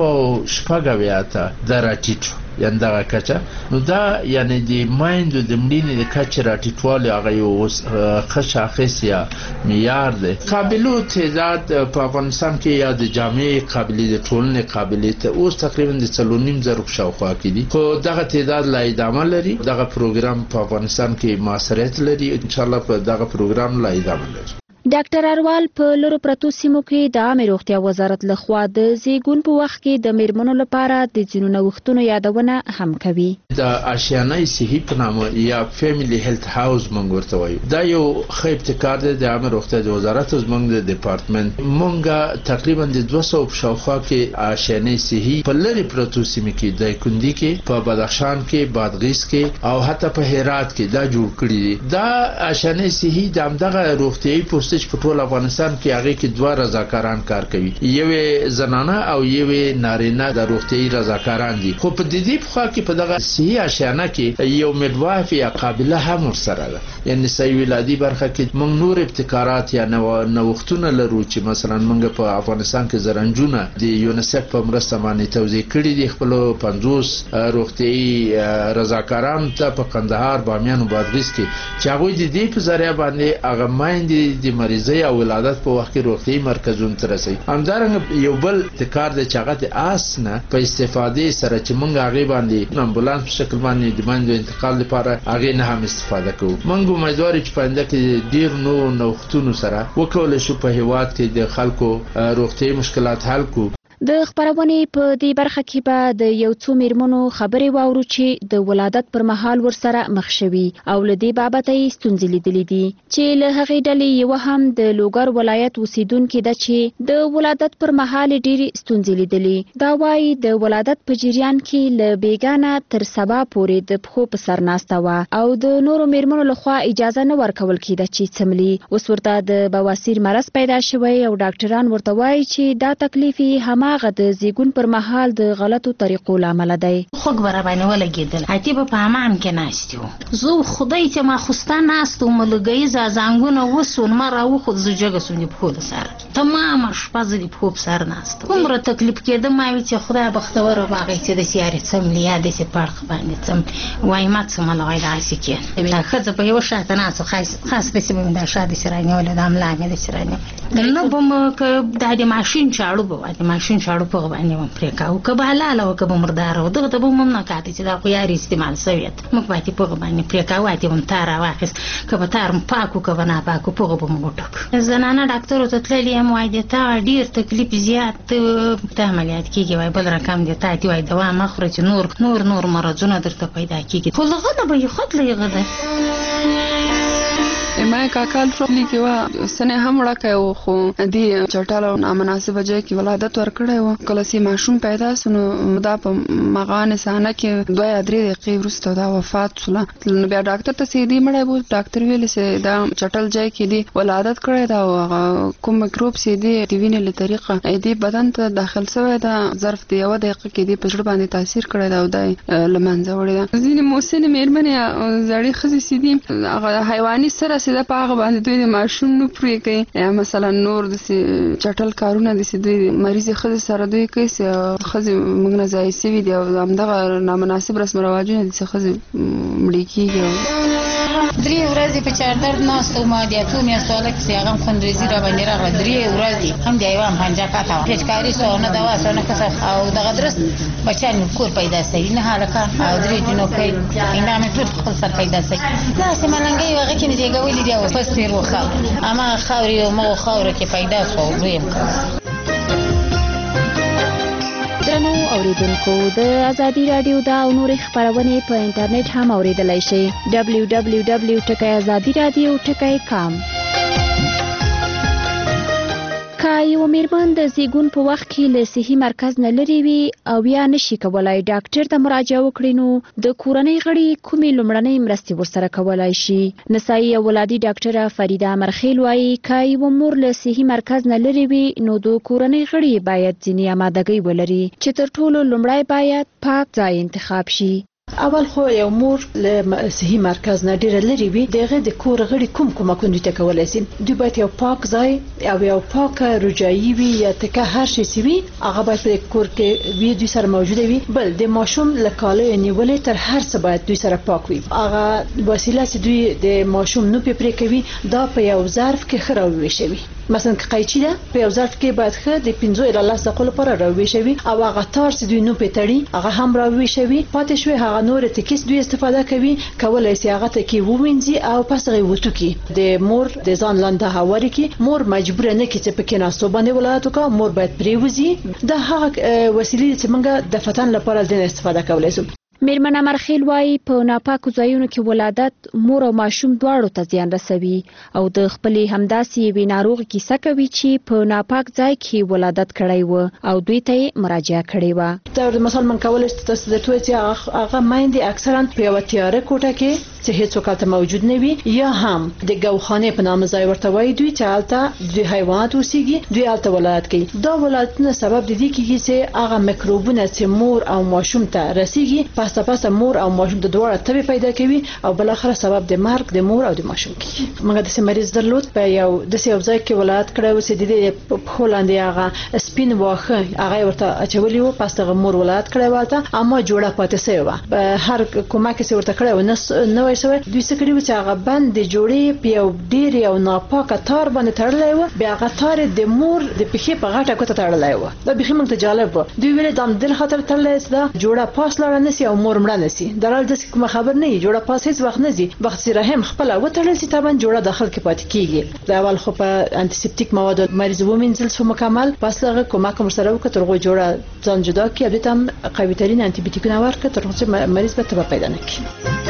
380 ته دا راټیټ شو. یعنې دغه کچه نو دا یعنې د میندو د مړینې د کچې راټیټوالی هغه یو ښه شاخص یا معیار دی. قابلو تعداد په افغانستان کې یا د جامعې قابلې د ټولنې قابلې ته اوس تقریبا د 4,500 شاوخوا کې دي خو دغه تعداد لا ادامه لري. دغه پروګرام په افغانستان کې موثریت لري. انشاءالله په دغه پروګرام لا ادامه لري. ډاکټر اروال په لرو پرتو سیمو کې د عامه روغتیا وزارت لخوا د زیږون په وخت کې د میرمنو لپاره د ځینو نوښتونو یادونه هم کوي. د آشیانه صحي په نامه یا فیملی هیلث هاوس موږ ورته وایو. دا یو ښه ابتکار دی د عامه روغتیا د وزارت زموږ د ډپارټمنټ. موږ تقریبا د 200 شاوخوا کې آشیانه صحي په لري پرتو سیمو کې د کندي کې، په بدخشان کې، بادغیس کې او حتی په هرات کې دا جوړ کړي دي. دا آشیانه صحي د همدغه روغتیايي وروسته چې په ټول افغانستان کې هغه کې دوه رضاکاران کار کوي، یوې زنانه او یوې نارینه د روغتیايي رضاکاران دي. خو په دې خوا کې په دغه صحي آشیانه کې یو میډوایف یا قابله هم ورسره ده. یعنی صحي ولادي برخه کې موږ نور ابتکارات یا نوښتونه لرو چې مثلا موږ په افغانستان کې زرنجونه د یونیسف په مرسته باندې توزیع کړي دي خپل 50 روغتیايي رضاکاران ته په قندهار، بامیان او بادغیس کې چې هغه د دې په ذریعہ باندې هغه مایندې د مریضۍ او ولادت په وخت کې روغتیايي مرکزونو ته رسي. همدارنګه یو بل ابتکار د چاغه د آسنه په استفادې سره چې موږ هغه باندې امبولانس په شکل باندې د باندې انتقال لپاره هغه نه هم استفاده کوو. موږ امیدوار چې په انده کې ډیر نو نوښتونو سره وکولای شو په هیواد کې د خلکو روغتیايي مشکلات حل کو. د خبرونې په دې برخه کې به د یو څو میرمنو خبرې واورو چې د ولادت پر مهال ورسره مخ شوي او له دې بابته یې ستونزې لیدلې دي چې له هغې ډلې یوه هم د لوګر ولایت اوسیدونکې ده چې د ولادت پر مهال ډېرې ستونزې لیدلې. دا وایي د ولادت په جریان کې له بیګانه تر سبا پورې د پښو په سر ناسته وه او د نورو میرمنو لخوا اجازه نه ورکول کېده چې څملي. اوس ورته د بواسیر مرض پیدا شوی او ډاکټران ورته وایي چې دا تکلیف یې هغه د زیږون پر مهال د غلطو طریقو لامل دی. خوږ بره باندې ولګېدل، هاتي به په حمام کې ناست وو. زه خدای ته ما خوستا ناست وم، لږیزه زنګونه وسون ما راوخود، زه جګه سوم د پښو د سر تمامه شپه زه د پښو په سر ناست وم. هومره تکلیف کېده ما ویل چې خدای بختوره به هغې چې داسې یارې څملي یا داسې پړخ باندې څملي وایي ما څمله وایي داسې کېد. دا ښځه په یوه شاته ناست خاص داسې به مې دا شا داسې رانیولې، دا ملا مې داسې رانیولې. نه به م که دا د ماشین چاړو به وه، د ماشین چاړو په هغه باندې هم پرې کاوه، که به حلاله وه که به مرداره وه، دغه ته به هم نه کاته چې دا خو یارې استعمال شوې ده. موږ به اتې په هغه باندې پرې کاوه، اتې به م تار راواخېست، که به تار م پاک وو که به ناپاک وو، په هغه به م وټک. زنانه ډاکټرو ته تللې یم، وایي د تا ډېر تکلیف زیات ته عملیات کېږي، وایي بل رقم دی تا اتې وایي دوا مه خوره چې نور مرضونه درته پیدا کېږي. خو له غده به یې خود له هغه ده. ما کاکال ټولې کې و سنه هم وړکه و، خو دې چټاله نامناسبه ځای کې ولادت ورکړی و. کله چې ماشوم پیدا سو نو دا په مغان سانه کې 2 یا 3 دقیقې وروسته دا وفات شوله. نو بیا ډاکټر ته سیدی مړی بو، ډاکټر ویل چې دا چټل ځای کې دی ولادت کړی دا او کوم میکروب سیدی د وینې له طریقه دې بدن ته داخل شوی دا ظرف دی 1 دقیقه کې دی په زړه باندې تاثیر کړی دا او دا لمنځه وړی دا. ځینې موسنې مېرمنې زړې ښځې سیدي هغه حیواني سره سیده په هغه باندې دوی د ماشوم نه پرې کوي، یا مثلا نور داسې چټل کارونه داسې دوی مریضې ښځې سره دوی کوي چې ښځې موږ نه ضایع شوي دي او همدغه نامناسب رسم و رواجونه دي چې ښځې مړې کېږي. 3 ورځې په چاردرد ناست وم، د اتو میاشتو هلک چې هغه هم خوندریزي را باندې راغله. 3 ورځې هم د یوه هم پنجه کاته وه، پېچکاري سوه، نه دوا سوه، نه کسه او دغه درست بچیان مې کور پیدا شوي، نه هلکان او 3 جنوکۍ ایندا مې ټول خپل سر پیدا شوي. داسې ملنګۍ هغه کې مې زېږولي دي او پس تېر و خاورې هماغه خاورې او مغو خاوره کې پیدا شوه او دویم کس. درنو اوریدونکو، د ازادي رادیو دا او نورې خبرونه په انټرنیټ هم اوریدلای شئ. www.azadiradio.com. که یو میرمن د زیږون په وخت کې له صحي مرکز نه لرې وي او یا نشي کولای ډاکټر ته مراجعه وکړي، نو د کورنۍ غړي کومې لومړنۍ مرستې ورسره کولای شي؟ نسایي او ولادي ډاکټره فریده مرخیل وایي که یو مور له صحي مرکز نه لرې وي نو د کورنۍ غړي باید ځینې امادګۍ ولري چې تر ټولو لومړی باید پاک ځای انتخاب شي. اول خو یو مور له صحي مرکز نه ډیره لري وي، دغه د کور غړي کومکونه ته کولای شي. دوی باید یو پاک ځای او یو پاک رجایي وي یا تکه هر شي سوي هغه باید په کور کې وي، دوی سره موجود وي. بل د ماشوم له کاله نیولې تر هر څه باید دوی سره پاک وي. هغه وسیله چې دوی د ماشوم نو پرې کوي دا په یو ظرف کې خراوي شوی. مثلا که قیچی ده په یو ظرف کې باید خه د 15 الی 10 دقیقو لپاره راوي شوی او هغه تار چې دوی نو پټړي هغه هم راوي شوی. پاتې شوی هغه نور تکیس دوی استفاده کوي، کولای شي هغه ته کې ووینځي او پس غي وټو کې د مور د ځان لاندې هواري کې مور مجبور نه کې چې پکې ناستو باندې ولادت وکړه، مور باید پریوزي. دا هغه وسیلې چې موږ د فتن لپاره د استفاده کولای شو. میرمنه مرخیل وایي په ناپاکو ځایونو کې ولادت مور او ماشوم دواړو ته زیان رسوي او د خپلې همداسې یوې ناروغې کیسه کوي چې په ناپاک ځای کې ولادت کړی و او دوی ته مراجعه کړې وه. دا مثلا من کولای شم تاسو د توې چې هغه مایندې اکثرا په یو تیاره کوټه کې چې هیڅ وکالت موجود نه وي یا هم د ګوخانه په نامه ځای ورته وایي دوی چې حالت دوی حیوانات اوسېږي دوی حالت ولادت کوي دا ولادتونه سبب د دې کېږي چې هغه میکروبونه چې مور او ماشوم ته رسیږي پاسه مور او ماشوم د دوړه تبي پیدا کوي او بل اخر سبب د مرګ د مور او د ماشوم کېږي موږ د مریض درلود په یو د ځای کې ولادت کړو چې د دې په هولند هغه سپین واخه هغه ورته اچولي و پاسه مور ولادت کړو ولته اما جوړه پاتې سوی و هر کومه کې ورته کړو نو وایي سوی دوی څه کړی و چې هغه بند جوړې په یو ډیر یو ناپاکه تار باندې تړلای و بیا هغه تار د مور د پخې په غټه کوته تړلای و دا به موږ ته جالب و دوی ویل د دل خاطر تړلای دا جوړه پاس لاړ نسی او مور مړه نسی درال د کوم خبر نه جوړه پاس هیڅ وخت نه زی وخت سره هم خپل و تړل سي تابان جوړه داخل کې پاتې کیږي دا اول خو په انټیسپټیک مواد مریض ومنځل سو مکمل پس هغه کومک سره وکړه ترغه جوړه ځان جدا کی د تم قوي ترين انټیبیوټیکونه ورکړه ترڅو مریض به تبه پیدا نه کړي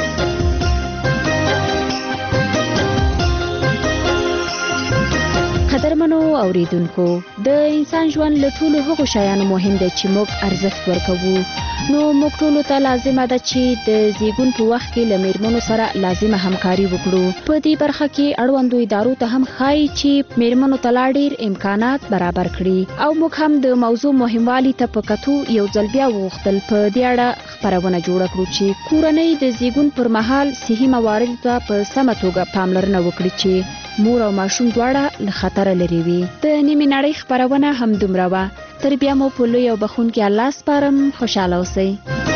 قدرمنو اوریدونکو د انسان ژوند له ټولو هغو شیانو مهم دی چې موږ ارزښت ورکوو نو موږ ټولو ته لازمه ده چې د زیږون په وخت کې له میرمنو سره لازمه همکاري وکړو په دې برخه کې اړوندو ادارو ته هم ښایي چې میرمنو ته لا ډېر امکانات برابر کړي او موږ هم د موضوع مهموالي ته په کتو یو ځل بیا وغوښتل په دې اړه خپرونه جوړه کړو چې کورنۍ د زیږون پر مهال صحي مواردو ته په سمه توګه پاملرنه وکړي چې مور او ماشوم دواړه له خطر لري وي د نیمه نړۍ خبرونه هم دومره وه تر بیا مو په لوی او بخونکي الله سپارم خوشاله اوسئ